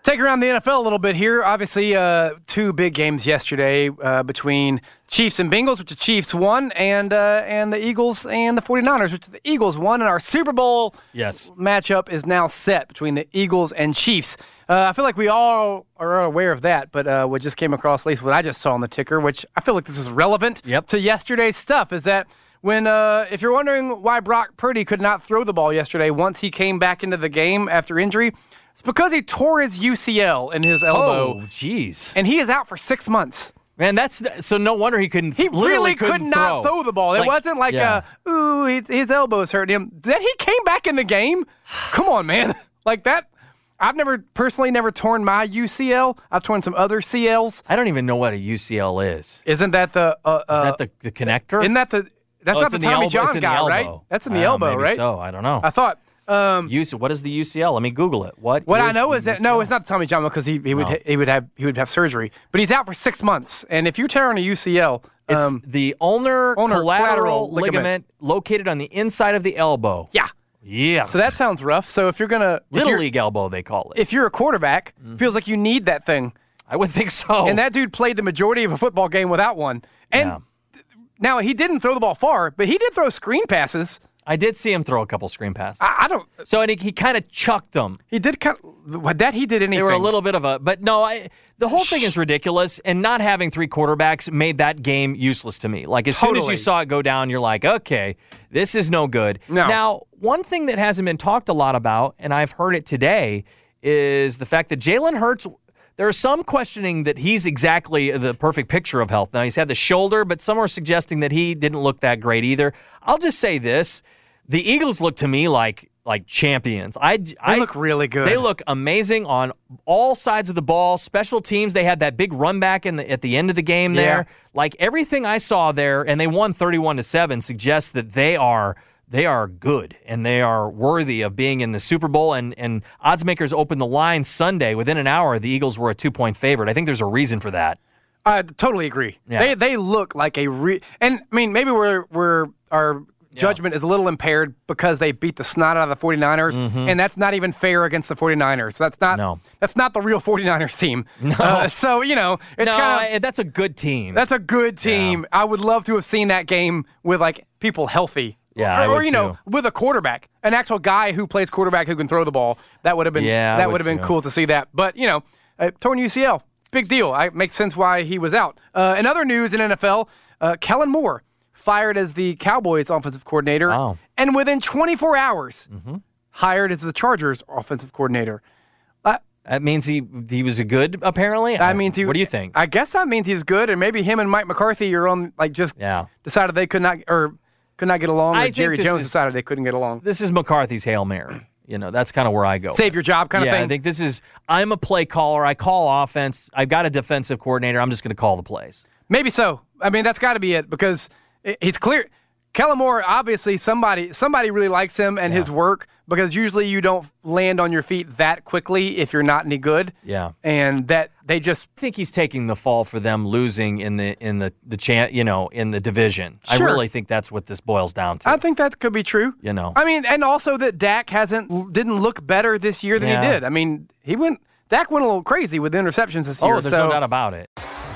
Speaker 9: Take around the N F L a little bit here. Obviously, uh, two big games yesterday uh, between Chiefs and Bengals, which the Chiefs won, and uh, and the Eagles and the 49ers, which the Eagles won. And our Super Bowl
Speaker 8: yes.
Speaker 9: matchup is now set between the Eagles and Chiefs. Uh, I feel like we all are aware of that, but uh, what just came across, at least what I just saw on the ticker, which I feel like this is relevant
Speaker 8: yep.
Speaker 9: to yesterday's stuff, is that when, uh, if you're wondering why Brock Purdy could not throw the ball yesterday once he came back into the game after injury, it's because he tore his U C L in his elbow.
Speaker 8: Oh, jeez.
Speaker 9: And he is out for six months.
Speaker 8: Man, that's so no wonder he couldn't.
Speaker 9: He really could not
Speaker 8: throw.
Speaker 9: throw the ball.
Speaker 8: Like,
Speaker 9: it wasn't like,
Speaker 8: yeah.
Speaker 9: uh, ooh, his, his elbow's hurting him. Then he came back in the game. Come on, man. Like that. I've never personally never torn my U C L. I've torn some other C Ls.
Speaker 8: I don't even know what a U C L is.
Speaker 9: Isn't that the? Uh, uh,
Speaker 8: is that the, the connector?
Speaker 9: Isn't that the? That's
Speaker 8: oh,
Speaker 9: not the
Speaker 8: the
Speaker 9: Tommy
Speaker 8: elbow.
Speaker 9: John
Speaker 8: the
Speaker 9: guy,
Speaker 8: elbow.
Speaker 9: right? That's in the
Speaker 8: uh,
Speaker 9: elbow,
Speaker 8: maybe
Speaker 9: right?
Speaker 8: So I don't know.
Speaker 9: I thought. Um,
Speaker 8: U C, what is the U C L? Let me Google it. What?
Speaker 9: What
Speaker 8: is
Speaker 9: I know
Speaker 8: the
Speaker 9: is that
Speaker 8: U C L?
Speaker 9: no, it's not Tommy John because he, he would
Speaker 8: No.
Speaker 9: he would have he would have surgery, but he's out for six months. And if you're tearing a U C L,
Speaker 8: It's
Speaker 9: um,
Speaker 8: the ulnar,
Speaker 9: ulnar
Speaker 8: collateral,
Speaker 9: collateral
Speaker 8: ligament.
Speaker 9: ligament.
Speaker 8: located on the inside of the elbow.
Speaker 9: Yeah.
Speaker 8: Yeah.
Speaker 9: So that sounds rough. So if you're gonna if
Speaker 8: Little
Speaker 9: you're,
Speaker 8: league elbow, they call it.
Speaker 9: If you're a quarterback, mm-hmm. feels like you need that thing.
Speaker 8: I would think so.
Speaker 9: And that dude played the majority of a football game without one. And
Speaker 8: yeah.
Speaker 9: now he didn't throw the ball far, but he did throw screen passes.
Speaker 8: I did see him throw a couple screen passes.
Speaker 9: I, I don't.
Speaker 8: So and he, he kind of chucked them.
Speaker 9: He did kind of. That he did anything.
Speaker 8: They were a little bit of a. But no, I, the whole thing is ridiculous. And not having three quarterbacks made that game useless to me. Like as
Speaker 9: totally.
Speaker 8: soon as you saw it go down, you're like, okay, this is no good.
Speaker 9: No.
Speaker 8: Now, one thing that hasn't been talked a lot about, and I've heard it today, is the fact that Jalen Hurts. There are some questioning that he's exactly the perfect picture of health. Now, he's had the shoulder, but some are suggesting that he didn't look that great either. I'll just say this. The Eagles look to me like like champions. I,
Speaker 9: they
Speaker 8: I,
Speaker 9: look really good.
Speaker 8: They look amazing on all sides of the ball. Special teams, they had that big run back in the, at the end of the game there.
Speaker 9: Yeah.
Speaker 8: Like everything I saw there, and they won thirty-one to seven, suggests that they are they are good and they are worthy of being in the Super Bowl. And, and odds makers opened the line Sunday. Within an hour, the Eagles were a two-point favorite. I think there's a reason for that.
Speaker 9: I totally agree.
Speaker 8: Yeah.
Speaker 9: They they look like a re- and I mean maybe we're we're our judgment yeah. is a little impaired because they beat the snot out of the 49ers, mm-hmm. and that's not even fair against the 49ers. That's not
Speaker 8: no.
Speaker 9: that's not the real 49ers team.
Speaker 8: No.
Speaker 9: Uh, so, you know, it's
Speaker 8: no,
Speaker 9: kind of
Speaker 8: that's a good team.
Speaker 9: That's a good team. Yeah. I would love to have seen that game with like people healthy.
Speaker 8: Yeah,
Speaker 9: or,
Speaker 8: I would
Speaker 9: or you know,
Speaker 8: too.
Speaker 9: with a quarterback, an actual guy who plays quarterback who can throw the ball. That would have been
Speaker 8: yeah,
Speaker 9: that
Speaker 8: would
Speaker 9: would have been
Speaker 8: too.
Speaker 9: cool to see that. But, you know, uh, torn U C L. Big deal. It makes sense why he was out. Uh, in other news in N F L, uh, Kellen Moore fired as the Cowboys offensive coordinator,
Speaker 8: wow.
Speaker 9: and within twenty-four hours,
Speaker 8: mm-hmm.
Speaker 9: hired as the Chargers offensive coordinator. Uh,
Speaker 8: that means he he was a good, apparently?
Speaker 9: I mean,
Speaker 8: what do you think?
Speaker 9: I guess that means he was good, and maybe him and Mike McCarthy are on, like, just
Speaker 8: yeah.
Speaker 9: decided they could not, or could not get along,
Speaker 8: I
Speaker 9: or Jerry Jones
Speaker 8: is,
Speaker 9: decided they couldn't get along.
Speaker 8: This is McCarthy's Hail Mary. You know, that's kind of where I go.
Speaker 9: Save your job kind
Speaker 8: yeah,
Speaker 9: of thing?
Speaker 8: I think this is, I'm a play caller. I call offense. I've got a defensive coordinator. I'm just going to call the plays.
Speaker 9: Maybe so. I mean, that's got to be it because it's clear. Kellen Moore, obviously, somebody somebody really likes him and yeah. his work because usually you don't land on your feet that quickly if you're not any good.
Speaker 8: Yeah,
Speaker 9: and that they just
Speaker 8: I think he's taking the fall for them losing in the in the the chan- you know in the division.
Speaker 9: Sure.
Speaker 8: I really think that's what this boils down to.
Speaker 9: I think that could be true.
Speaker 8: You know,
Speaker 9: I mean, and also that Dak hasn't didn't look better this year than
Speaker 8: yeah.
Speaker 9: he did. I mean, he went Dak went a little crazy with the interceptions this
Speaker 8: oh,
Speaker 9: year.
Speaker 8: there's
Speaker 9: so.
Speaker 8: no doubt about it.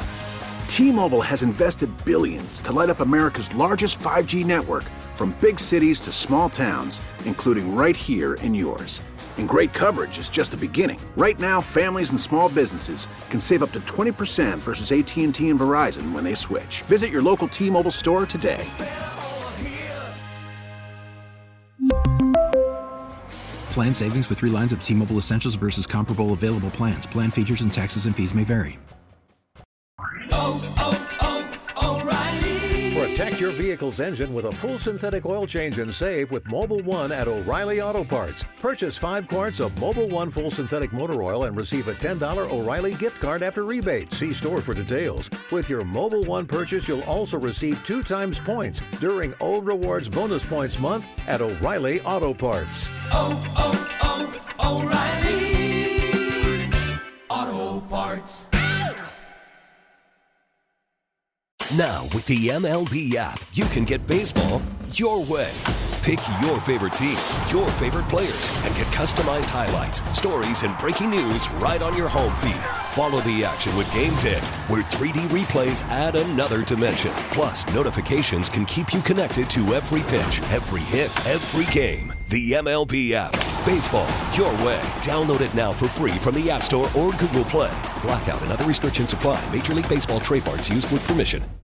Speaker 4: T-Mobile has invested billions to light up America's largest five G network, from big cities to small towns, including right here in yours. And great coverage is just the beginning. Right now, families and small businesses can save up to twenty percent versus A T and T and Verizon when they switch. Visit your local T-Mobile store today.
Speaker 5: Plan savings with three lines of T-Mobile Essentials versus comparable available plans. Plan features and taxes and fees may vary.
Speaker 13: Oh, oh, oh, O'Reilly. Protect your vehicle's engine with a full synthetic oil change and save with Mobil one at O'Reilly Auto Parts. Purchase five quarts of Mobil one full synthetic motor oil and receive a ten dollars O'Reilly gift card after rebate. See store for details. With your Mobil one purchase, you'll also receive two times points during O Rewards Bonus Points Month at O'Reilly Auto Parts.
Speaker 14: Oh, oh, oh, O'Reilly Auto Parts.
Speaker 6: Now, with the M L B app, you can get baseball your way. Pick your favorite team, your favorite players, and get customized highlights, stories, and breaking news right on your home feed. Follow the action with Game ten, where three D replays add another dimension. Plus, notifications can keep you connected to every pitch, every hit, every game. The M L B app. Baseball, your way. Download it now for free from the App Store or Google Play. Blackout and other restrictions apply. Major League Baseball trademarks used with permission.